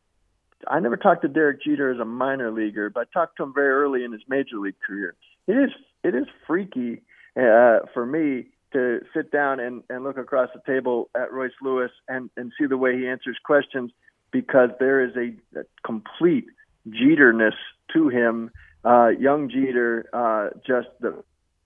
I never talked to Derek Jeter as a minor leaguer, but I talked to him very early in his major league career. It is, it is freaky uh, for me to sit down and, and look across the table at Royce Lewis and, and see the way he answers questions, because there is a, a complete Jeter-ness to him. Uh, young Jeter, uh, just the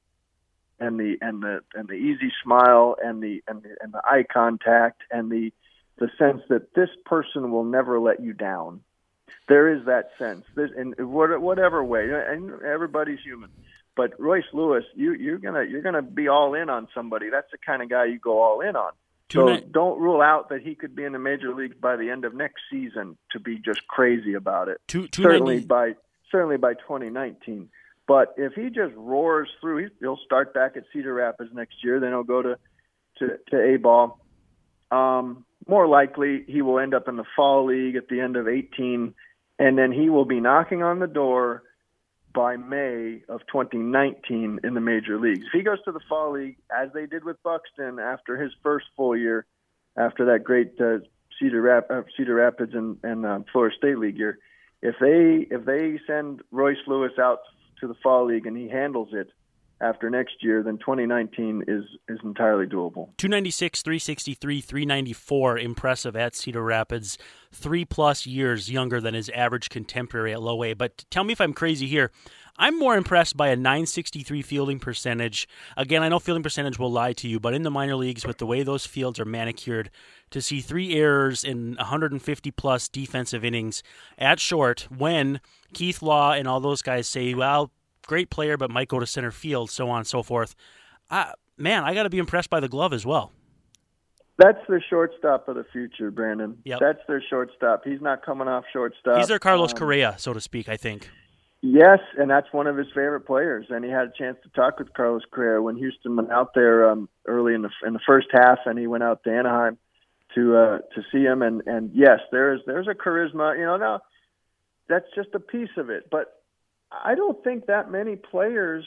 and the and the and the easy smile and the and the, and the eye contact and the the sense that this person will never let you down. There is that sense, this, in whatever way, and everybody's human. But Royce Lewis, you you're gonna you're gonna be all in on somebody. That's the kind of guy you go all in on. So night. Don't rule out that he could be in the major leagues by the end of next season to be just crazy about it. Two, two certainly ninety by certainly by twenty nineteen. But if he just roars through, he'll start back at Cedar Rapids next year. Then he'll go to to, to A-ball. Um, more likely, he will end up in the fall league at the end of eighteen, and then he will be knocking on the door by May of twenty nineteen in the major leagues. If he goes to the fall league, as they did with Buxton after his first full year, after that great uh, Cedar, Rap- uh, Cedar Rapids and, and uh, Florida State League year, if they if they send Royce Lewis out to the fall league and he handles it after next year, then twenty nineteen is is entirely doable. two ninety-six, three sixty-three, three ninety-four, impressive at Cedar Rapids. Three plus years younger than his average contemporary at low A. But tell me if I'm crazy here. I'm more impressed by a nine sixty-three fielding percentage. Again, I know fielding percentage will lie to you, but in the minor leagues, with the way those fields are manicured, to see three errors in one hundred fifty plus defensive innings at short, when Keith Law and all those guys say, well, great player, but might go to center field, so on and so forth. Uh, man, I got to be impressed by the glove as well. That's their shortstop of the future, Brandon. Yep. That's their shortstop. He's not coming off shortstop. He's their Carlos um, Correa, so to speak, I think. Yes, and that's one of his favorite players. And he had a chance to talk with Carlos Correa when Houston went out there um, early in the in the first half, and he went out to Anaheim to uh, to see him. And, and yes, there is there's a charisma. You know, now that's just a piece of it. But I don't think that many players,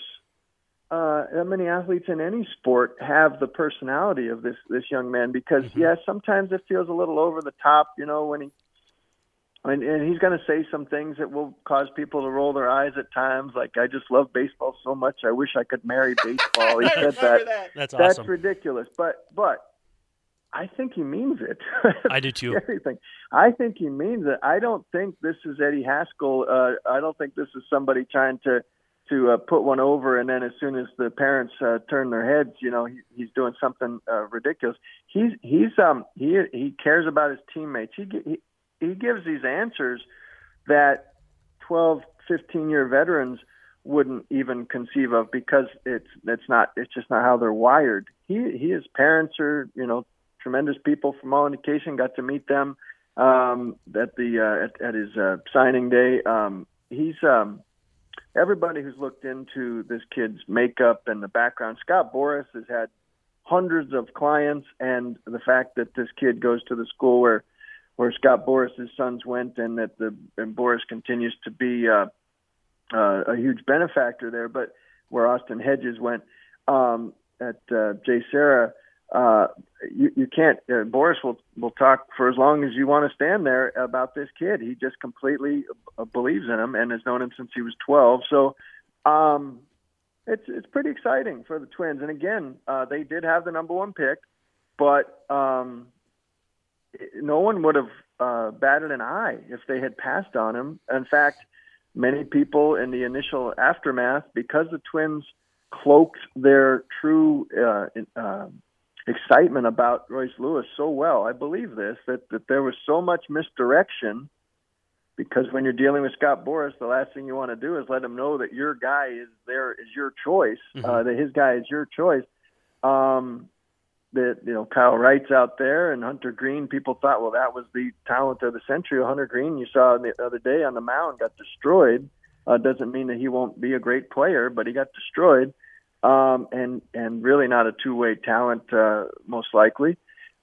uh, that many athletes in any sport have the personality of this this young man. Because mm-hmm. yes, sometimes it feels a little over the top. You know, when he. And, and he's going to say some things that will cause people to roll their eyes at times, like, I just love baseball so much, I wish I could marry baseball. He said that. that. That's awesome. That's ridiculous. But but I think he means it. I do too. Everything. I think he means it. I don't think this is Eddie Haskell. Uh, I don't think this is somebody trying to to uh, put one over, and then as soon as the parents uh, turn their heads, you know, he, he's doing something uh, ridiculous. He's he's um he he cares about his teammates. He he he gives these answers that twelve, fifteen year veterans wouldn't even conceive of, because it's it's not it's just not how they're wired. He he his parents are, you know, tremendous people from all indication. Got to meet them um, at the uh, at, at his uh, signing day. Um, he's um. Everybody who's looked into this kid's makeup and the background, Scott Boras has had hundreds of clients, and the fact that this kid goes to the school where, where Scott Boras' sons went, and that the and Boras continues to be uh, uh, a huge benefactor there, but where Austin Hedges went um, at uh, J. Sarah, uh, you, you can't. Uh, Boras will will talk for as long as you want to stand there about this kid. He just completely uh, believes in him and has known him since he was twelve. So um, it's it's pretty exciting for the Twins. And again, uh, they did have the number one pick, but um, no one would have uh, batted an eye if they had passed on him. In fact, many people in the initial aftermath, because the Twins cloaked their true uh, uh, excitement about Royce Lewis so well, I believe this, that, that there was so much misdirection, because when you're dealing with Scott Boras, the last thing you want to do is let him know that your guy is there, is your choice, mm-hmm. uh, that his guy is your choice. Um, that, you know, Kyle Wright's out there, and Hunter Green, people thought, well, that was the talent of the century. Hunter Green, you saw the other day on the mound, got destroyed. Uh, doesn't mean that he won't be a great player, but he got destroyed. Um, and, and really not a two-way talent, uh, most likely.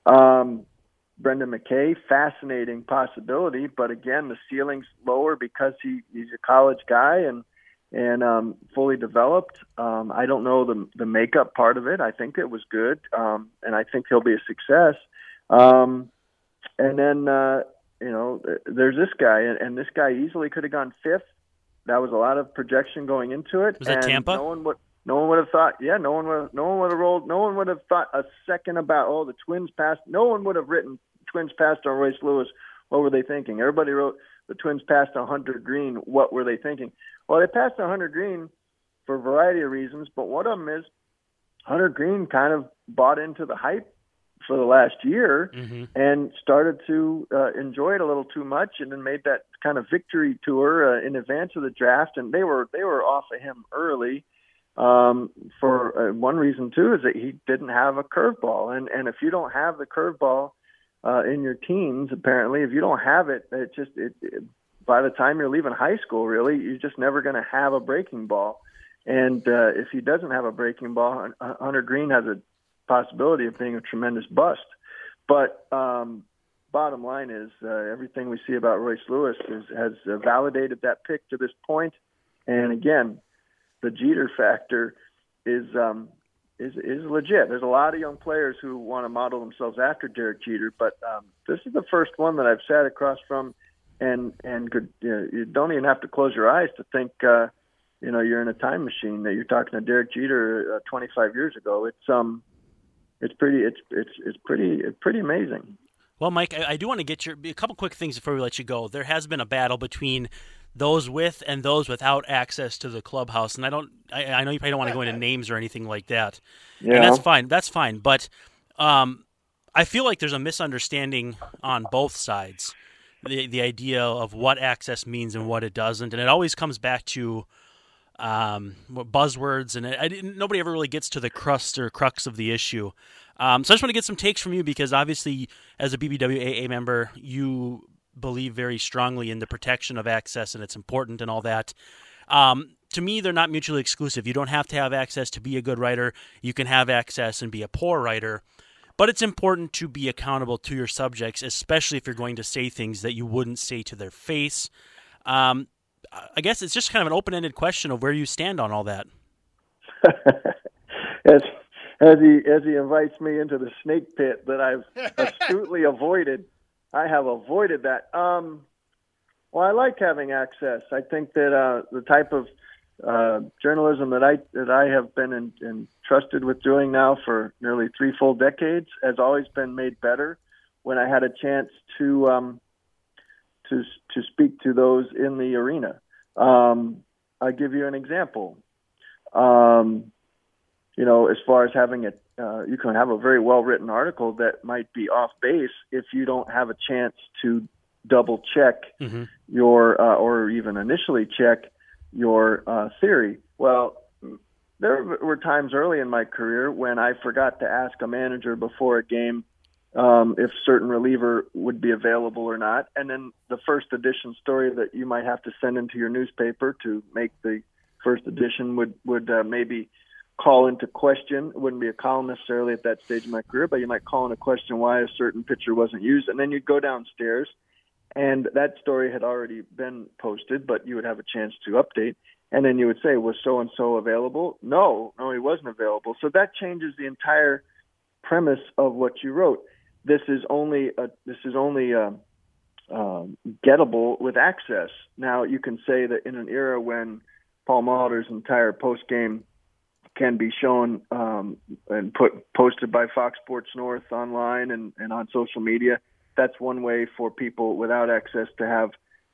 Um, Brendan McKay, fascinating possibility, but again, the ceiling's lower because he, he's a college guy and, and, um, fully developed. Um, I don't know the, the makeup part of it. I think it was good. Um, and I think he'll be a success. Um, and then, uh, you know, there's this guy, and, and this guy easily could have gone fifth. That was a lot of projection going into it. Was that and Tampa? No one would, No one would have thought, yeah, no one would have, no one would have rolled, no one would have thought a second about, oh, the Twins passed. No one would have written Twins passed on Royce Lewis. What were they thinking? Everybody wrote the Twins passed on Hunter Green. What were they thinking? Well, they passed on Hunter Green for a variety of reasons, but one of them is Hunter Green kind of bought into the hype for the last year mm-hmm. and started to uh, enjoy it a little too much, and then made that kind of victory tour uh, in advance of the draft, and they were they were off of him early. Um, for uh, one reason too is that he didn't have a curveball, and and if you don't have the curveball uh, in your teens, apparently, if you don't have it, it just it, it by the time you're leaving high school, really, you're just never going to have a breaking ball. And uh, if he doesn't have a breaking ball, Hunter Green has a possibility of being a tremendous bust. But um, bottom line is, uh, everything we see about Royce Lewis is, has uh, validated that pick to this point. And again, the Jeter factor is um, is is legit. There's a lot of young players who want to model themselves after Derek Jeter, but um, this is the first one that I've sat across from, and and could you, know, you don't even have to close your eyes to think uh, you know you're in a time machine, that you're talking to Derek Jeter uh, twenty-five years ago. It's um it's pretty it's it's it's pretty it's pretty amazing. Well, Mike, I, I do want to get your a couple quick things before we let you go. There has been a battle between those with and those without access to the clubhouse. And I don't, I, I know you probably don't want to go into names or anything like that. Yeah. And that's fine. That's fine. But um, I feel like there's a misunderstanding on both sides. The the idea of what access means and what it doesn't. And it always comes back to um, buzzwords, and it, I didn't, nobody ever really gets to the crust or crux of the issue. Um, so I just want to get some takes from you, because obviously as a B B W A A member, you believe very strongly in the protection of access, and it's important and all that. Um, to me, they're not mutually exclusive. You don't have to have access to be a good writer. You can have access and be a poor writer. But it's important to be accountable to your subjects, especially if you're going to say things that you wouldn't say to their face. Um, I guess it's just kind of an open-ended question of where you stand on all that. as, as he as he invites me into the snake pit that I've astutely avoided, I have avoided that. Um, well, I like having access. I think that uh, the type of uh, journalism that I that I have been in, entrusted with doing now for nearly three full decades has always been made better when I had a chance to um, to to speak to those in the arena. Um, I give you an example. Um, you know, as far as having a, uh, you can have a very well-written article that might be off base if you don't have a chance to double check mm-hmm. your, uh, or even initially check your uh, theory. Well, there were times early in my career when I forgot to ask a manager before a game um, if certain reliever would be available or not. And then the first edition story that you might have to send into your newspaper to make the first edition would, would uh, maybe call into question. It wouldn't be a column necessarily at that stage of my career, but you might call into question why a certain pitcher wasn't used. And then you'd go downstairs, and that story had already been posted, but you would have a chance to update. And then you would say, was so-and-so available? No, no, he wasn't available. So that changes the entire premise of what you wrote. This is only a, this is only a, um, gettable with access. Now, you can say that in an era when Paul Molitor's entire post-game can be shown um, and put posted by Fox Sports North online and, and on social media, that's one way for people without access to have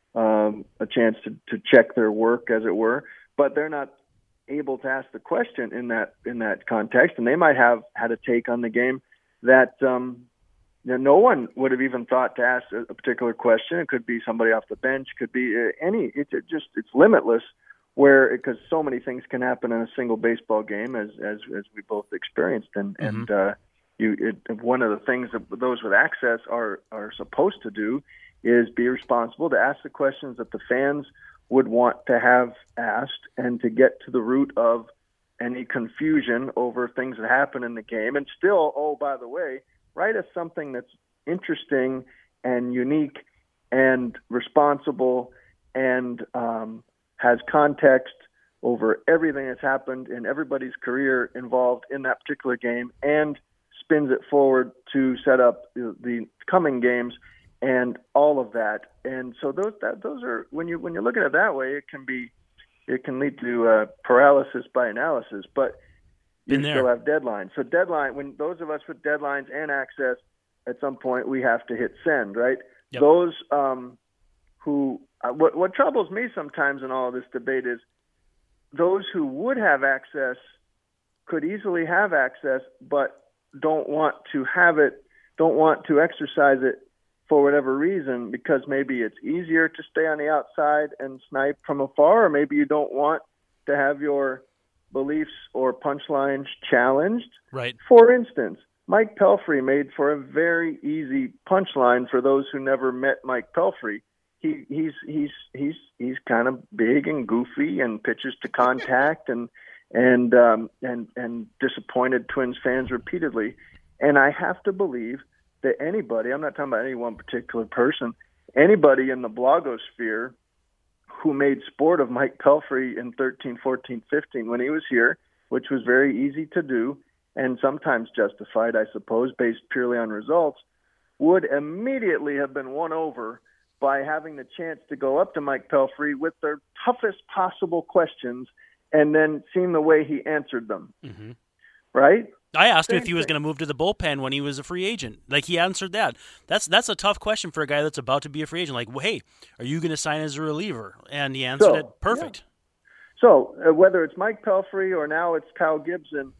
um, a chance to, to check their work, as it were. But they're not able to ask the question in that in that context, and they might have had a take on the game that um, you know, no one would have even thought to ask a, a particular question. It could be somebody off the bench, could be uh, any. It's it just it's limitless. Where because so many things can happen in a single baseball game, as as as we both experienced, and mm-hmm. and uh, you it, one of the things that those with access are are supposed to do is be responsible to ask the questions that the fans would want to have asked, and to get to the root of any confusion over things that happen in the game. And still, oh, by the way, write us something that's interesting and unique and responsible and um, has context over everything that's happened in everybody's career involved in that particular game, and spins it forward to set up the, the coming games and all of that. And so those that, those are when you when you look at it that way, it can be it can lead to uh, paralysis by analysis. But you still have deadlines. So deadline when those of us with deadlines and access, at some point we have to hit send, right? Yep. Those um, who uh, what what troubles me sometimes in all of this debate is those who would have access could easily have access, but don't want to have it, don't want to exercise it for whatever reason, because maybe it's easier to stay on the outside and snipe from afar, or maybe you don't want to have your beliefs or punchlines challenged. Right. For instance, Mike Pelfrey made for a very easy punchline for those who never met Mike Pelfrey. He, he's he's he's he's kind of big and goofy and pitches to contact and and um, and and disappointed Twins fans repeatedly. And I have to believe that anybody, I'm not talking about any one particular person, anybody in the blogosphere who made sport of Mike Pelfrey in thirteen, fourteen, fifteen when he was here, which was very easy to do and sometimes justified, I suppose, based purely on results, would immediately have been won over by having the chance to go up to Mike Pelfrey with their toughest possible questions and then seeing the way he answered them. Mm-hmm. Right? I asked Same him if he was going to move to the bullpen when he was a free agent. Like, he answered that. That's that's a tough question for a guy that's about to be a free agent. Like, well, hey, are you going to sign as a reliever? And he answered so, it perfect. Yeah. So uh, whether it's Mike Pelfrey or now it's Kyle Gibson,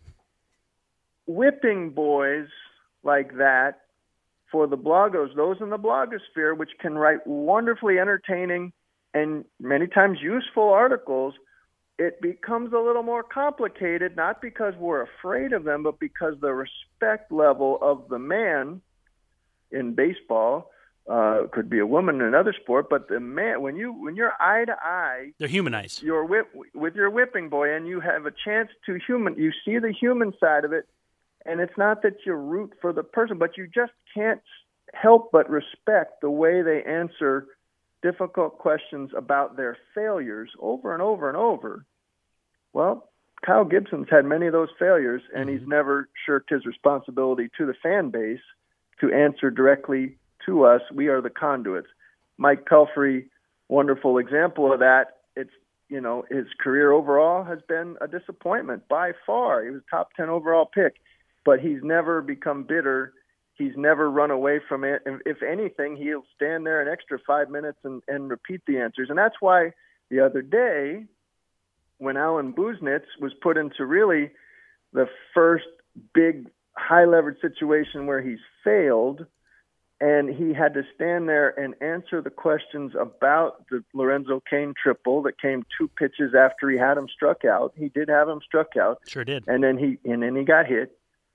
whipping boys like that for the blogos, those in the blogosphere, which can write wonderfully entertaining and many times useful articles, it becomes a little more complicated, not because we're afraid of them, but because the respect level of the man in baseball, uh, could be a woman in another sport, but the man, when you when you're eye to eye, they're humanized. You're whip, with your whipping boy, and you have a chance to human. You see the human side of it, and it's not that you root for the person, but you just can't help but respect the way they answer difficult questions about their failures over and over and over. Well, Kyle Gibson's had many of those failures, and he's never shirked his responsibility to the fan base to answer directly to us. We are the conduits. Mike Pelfrey, wonderful example of that. It's, you know, his career overall has been a disappointment by far. He was a top ten overall pick, but he's never become bitter. He's never run away from it. And if anything, he'll stand there an extra five minutes and, and repeat the answers. And that's why the other day when Alan Busenitz was put into really the first big high leverage situation where he's failed, and he had to stand there and answer the questions about the Lorenzo Cain triple that came two pitches after he had him struck out. He did have him struck out. Sure did. And then he and then he got hit.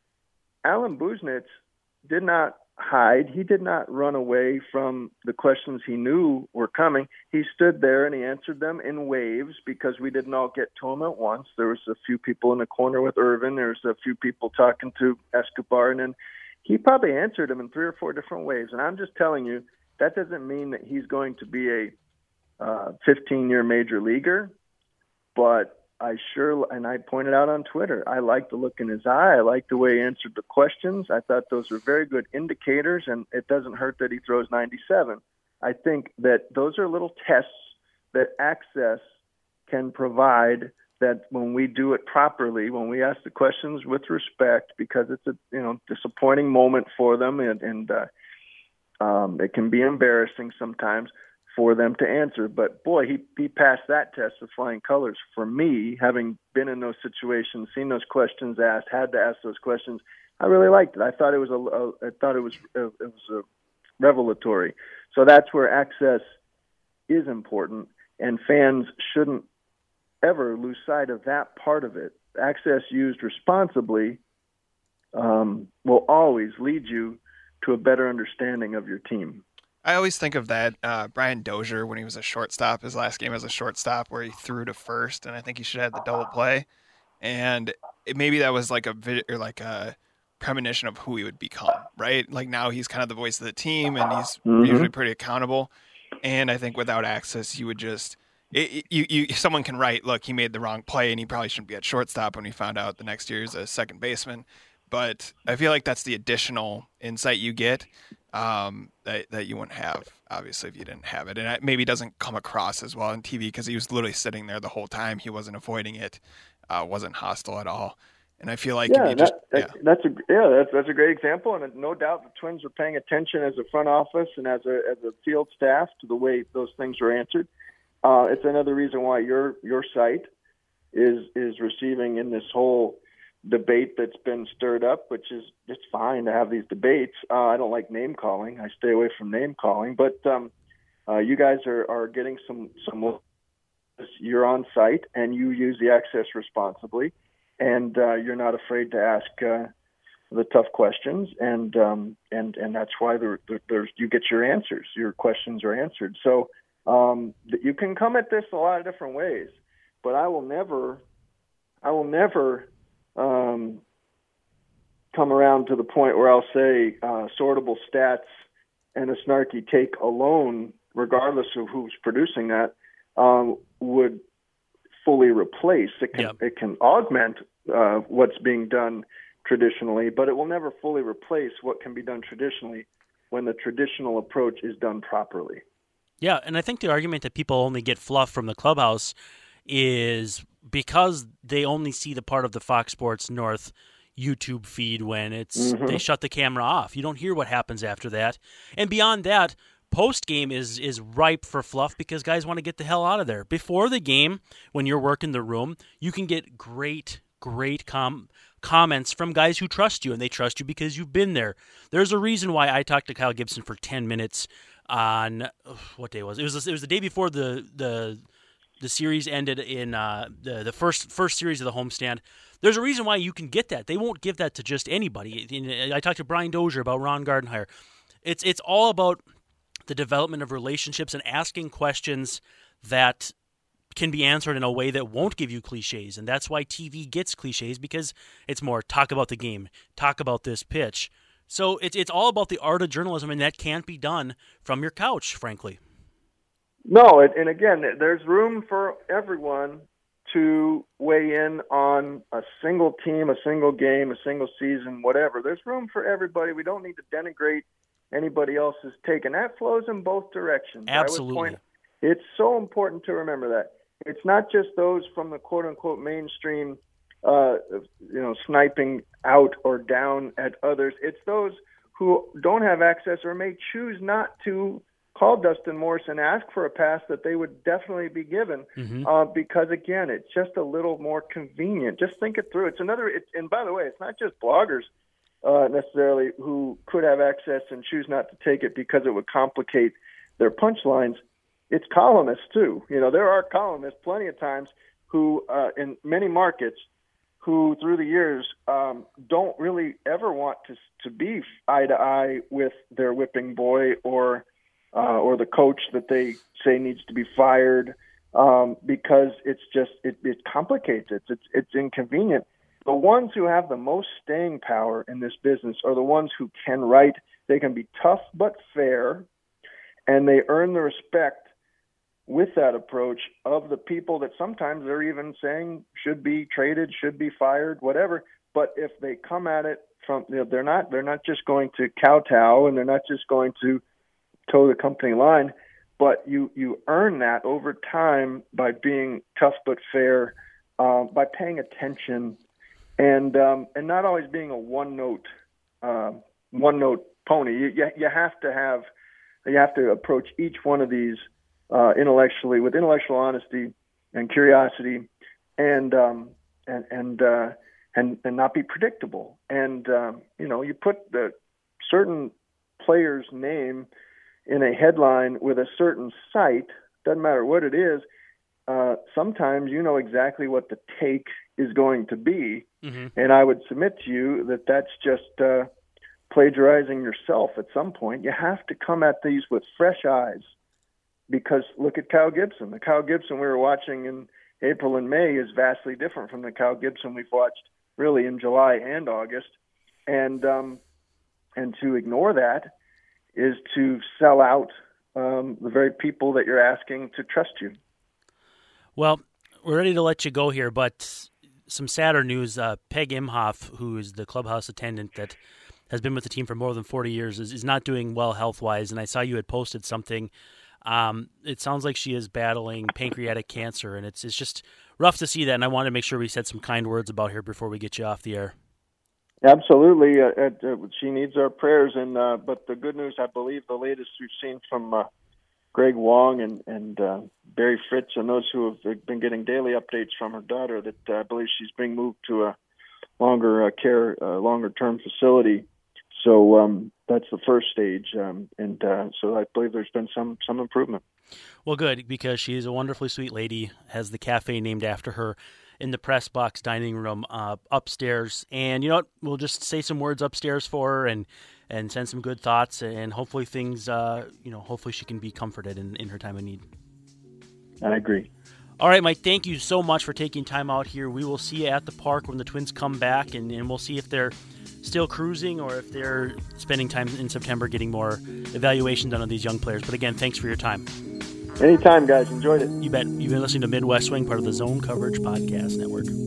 Alan Busenitz did not hide. He did not run away from the questions he knew were coming. He stood there and he answered them in waves because we didn't all get to him at once. There was a few people in the corner with Irvin. There was a few people talking to Escobar, and then he probably answered them in three or four different waves. And I'm just telling you, that doesn't mean that he's going to be a uh, fifteen-year major leaguer, but I sure, and I pointed out on Twitter, I liked the look in his eye. I liked the way he answered the questions. I thought those were very good indicators, and it doesn't hurt that he throws ninety-seven. I think that those are little tests that Access can provide, that when we do it properly, when we ask the questions with respect, because it's a you know disappointing moment for them, and, and uh, um, it can be embarrassing sometimes for them to answer. But boy, he he passed that test with flying colors. For me, having been in those situations, seen those questions asked, had to ask those questions, I really liked it. I thought it was a, a I thought it was a, it was a revelatory. So that's where Access is important, and fans shouldn't ever lose sight of that part of it. Access used responsibly um, will always lead you to a better understanding of your team. I always think of that uh, Brian Dozier when he was a shortstop, his last game as a shortstop, where he threw to first, and I think he should have had the double play. And it, maybe that was like a or like a premonition of who he would become, right? Like now he's kind of the voice of the team, and he's mm-hmm. usually pretty accountable. And I think without Access, you would just it, you you someone can write, look, he made the wrong play, and he probably shouldn't be at shortstop when he found out the next year he's a second baseman. But I feel like that's the additional insight you get. Um, that, that you wouldn't have, obviously, if you didn't have it. And it maybe doesn't come across as well on T V because he was literally sitting there the whole time. He wasn't avoiding it, uh, wasn't hostile at all. And I feel like yeah, if you that, just, that, yeah. that's a yeah, that's that's a great example, and no doubt the Twins were paying attention as a front office and as a as a field staff to the way those things were answered. Uh, it's another reason why your your site is is receiving in this whole debate that's been stirred up, which is it's fine to have these debates. Uh, I don't like name calling. I stay away from name calling. But um, uh, you guys are, are getting some some. You're on site and you use the Access responsibly, and uh, you're not afraid to ask uh, the tough questions, and um, and and that's why there, there, there's you get your answers. Your questions are answered. So um, you can come at this a lot of different ways, but I will never, I will never. Um, come around to the point where I'll say uh, sortable stats and a snarky take alone, regardless of who's producing that, um, would fully replace. It can, yep. it can augment uh, what's being done traditionally, but it will never fully replace what can be done traditionally when the traditional approach is done properly. Yeah, and I think the argument that people only get fluff from the clubhouse is because they only see the part of the Fox Sports North YouTube feed when it's mm-hmm. they shut the camera off. You don't hear what happens after that. And beyond that, post game is is ripe for fluff because guys want to get the hell out of there. Before the game, when you're working the room, you can get great, great com- comments from guys who trust you, and they trust you because you've been there. There's a reason why I talked to Kyle Gibson for ten minutes on what day was it? It was it was the day before the the The series ended in uh, the the first first series of the homestand. There's a reason why you can get that. They won't give that to just anybody. I talked to Brian Dozier about Ron Gardenhire. It's it's all about the development of relationships and asking questions that can be answered in a way that won't give you cliches. And that's why T V gets cliches, because it's more talk about the game, talk about this pitch. So it's it's all about the art of journalism, and that can't be done from your couch, frankly. No, and again, there's room for everyone to weigh in on a single team, a single game, a single season, whatever. There's room for everybody. We don't need to denigrate anybody else's take, and that flows in both directions. Absolutely. I would point, it's so important to remember that. It's not just those from the quote-unquote mainstream, uh, you know, sniping out or down at others. It's those who don't have access or may choose not to call Dustin Morse and ask for a pass that they would definitely be given mm-hmm. uh, because, again, it's just a little more convenient. Just think it through. It's another it, – and by the way, it's not just bloggers uh, necessarily who could have access and choose not to take it because it would complicate their punchlines. It's columnists, too. You know, there are columnists plenty of times who, uh, in many markets, who through the years um, don't really ever want to to be eye to eye with their whipping boy or uh, or the coach that they say needs to be fired um, because it's just it, it complicates it. It's it's inconvenient. The ones who have the most staying power in this business are the ones who can write. They can be tough but fair, and they earn the respect with that approach of the people that sometimes they're even saying should be traded, should be fired, whatever. But if they come at it from, you know, they're not, they're not just going to kowtow and they're not just going to toe the company line, but you, you earn that over time by being tough but fair, uh, by paying attention and, um, and not always being a one note, uh, one note pony. You, you, you have to have, you have to approach each one of these Uh, intellectually, with intellectual honesty and curiosity, and um, and and, uh, and and not be predictable. And um, you know, you put the certain player's name in a headline with a certain site. Doesn't matter what it is. Uh, sometimes you know exactly what the take is going to be, mm-hmm. and I would submit to you that that's just uh, plagiarizing yourself. At some point, you have to come at these with fresh eyes. Because look at Kyle Gibson. The Kyle Gibson we were watching in April and May is vastly different from the Kyle Gibson we've watched really in July and August. And um, and to ignore that is to sell out um, the very people that you're asking to trust you. Well, we're ready to let you go here, but some sadder news. Uh, Peg Imhoff, who is the clubhouse attendant that has been with the team for more than forty years, is, is not doing well health-wise. And I saw you had posted something. Um, it sounds like she is battling pancreatic cancer, and it's it's just rough to see that, and I wanted to make sure we said some kind words about her before we get you off the air. Absolutely. Uh, uh, she needs our prayers, and uh, but the good news, I believe, the latest we've seen from uh, Greg Wong and, and uh, Barry Fritz and those who have been getting daily updates from her daughter, that uh, I believe she's being moved to a longer uh, care, uh, longer-term facility. So um, that's the first stage, um, and uh, so I believe there's been some some improvement. Well, good, because she's a wonderfully sweet lady, has the cafe named after her in the press box dining room uh, upstairs. And you know what? We'll just say some words upstairs for her and, and send some good thoughts, and hopefully things, uh, you know, hopefully she can be comforted in, in her time of need. I agree. All right, Mike, thank you so much for taking time out here. We will see you at the park when the Twins come back, and, and we'll see if they're still cruising or if they're spending time in September getting more evaluation done on these young players. But again, thanks for your time. Anytime, guys. Enjoyed it. You bet. You've been listening to Midwest Swing, part of the Zone Coverage Podcast Network.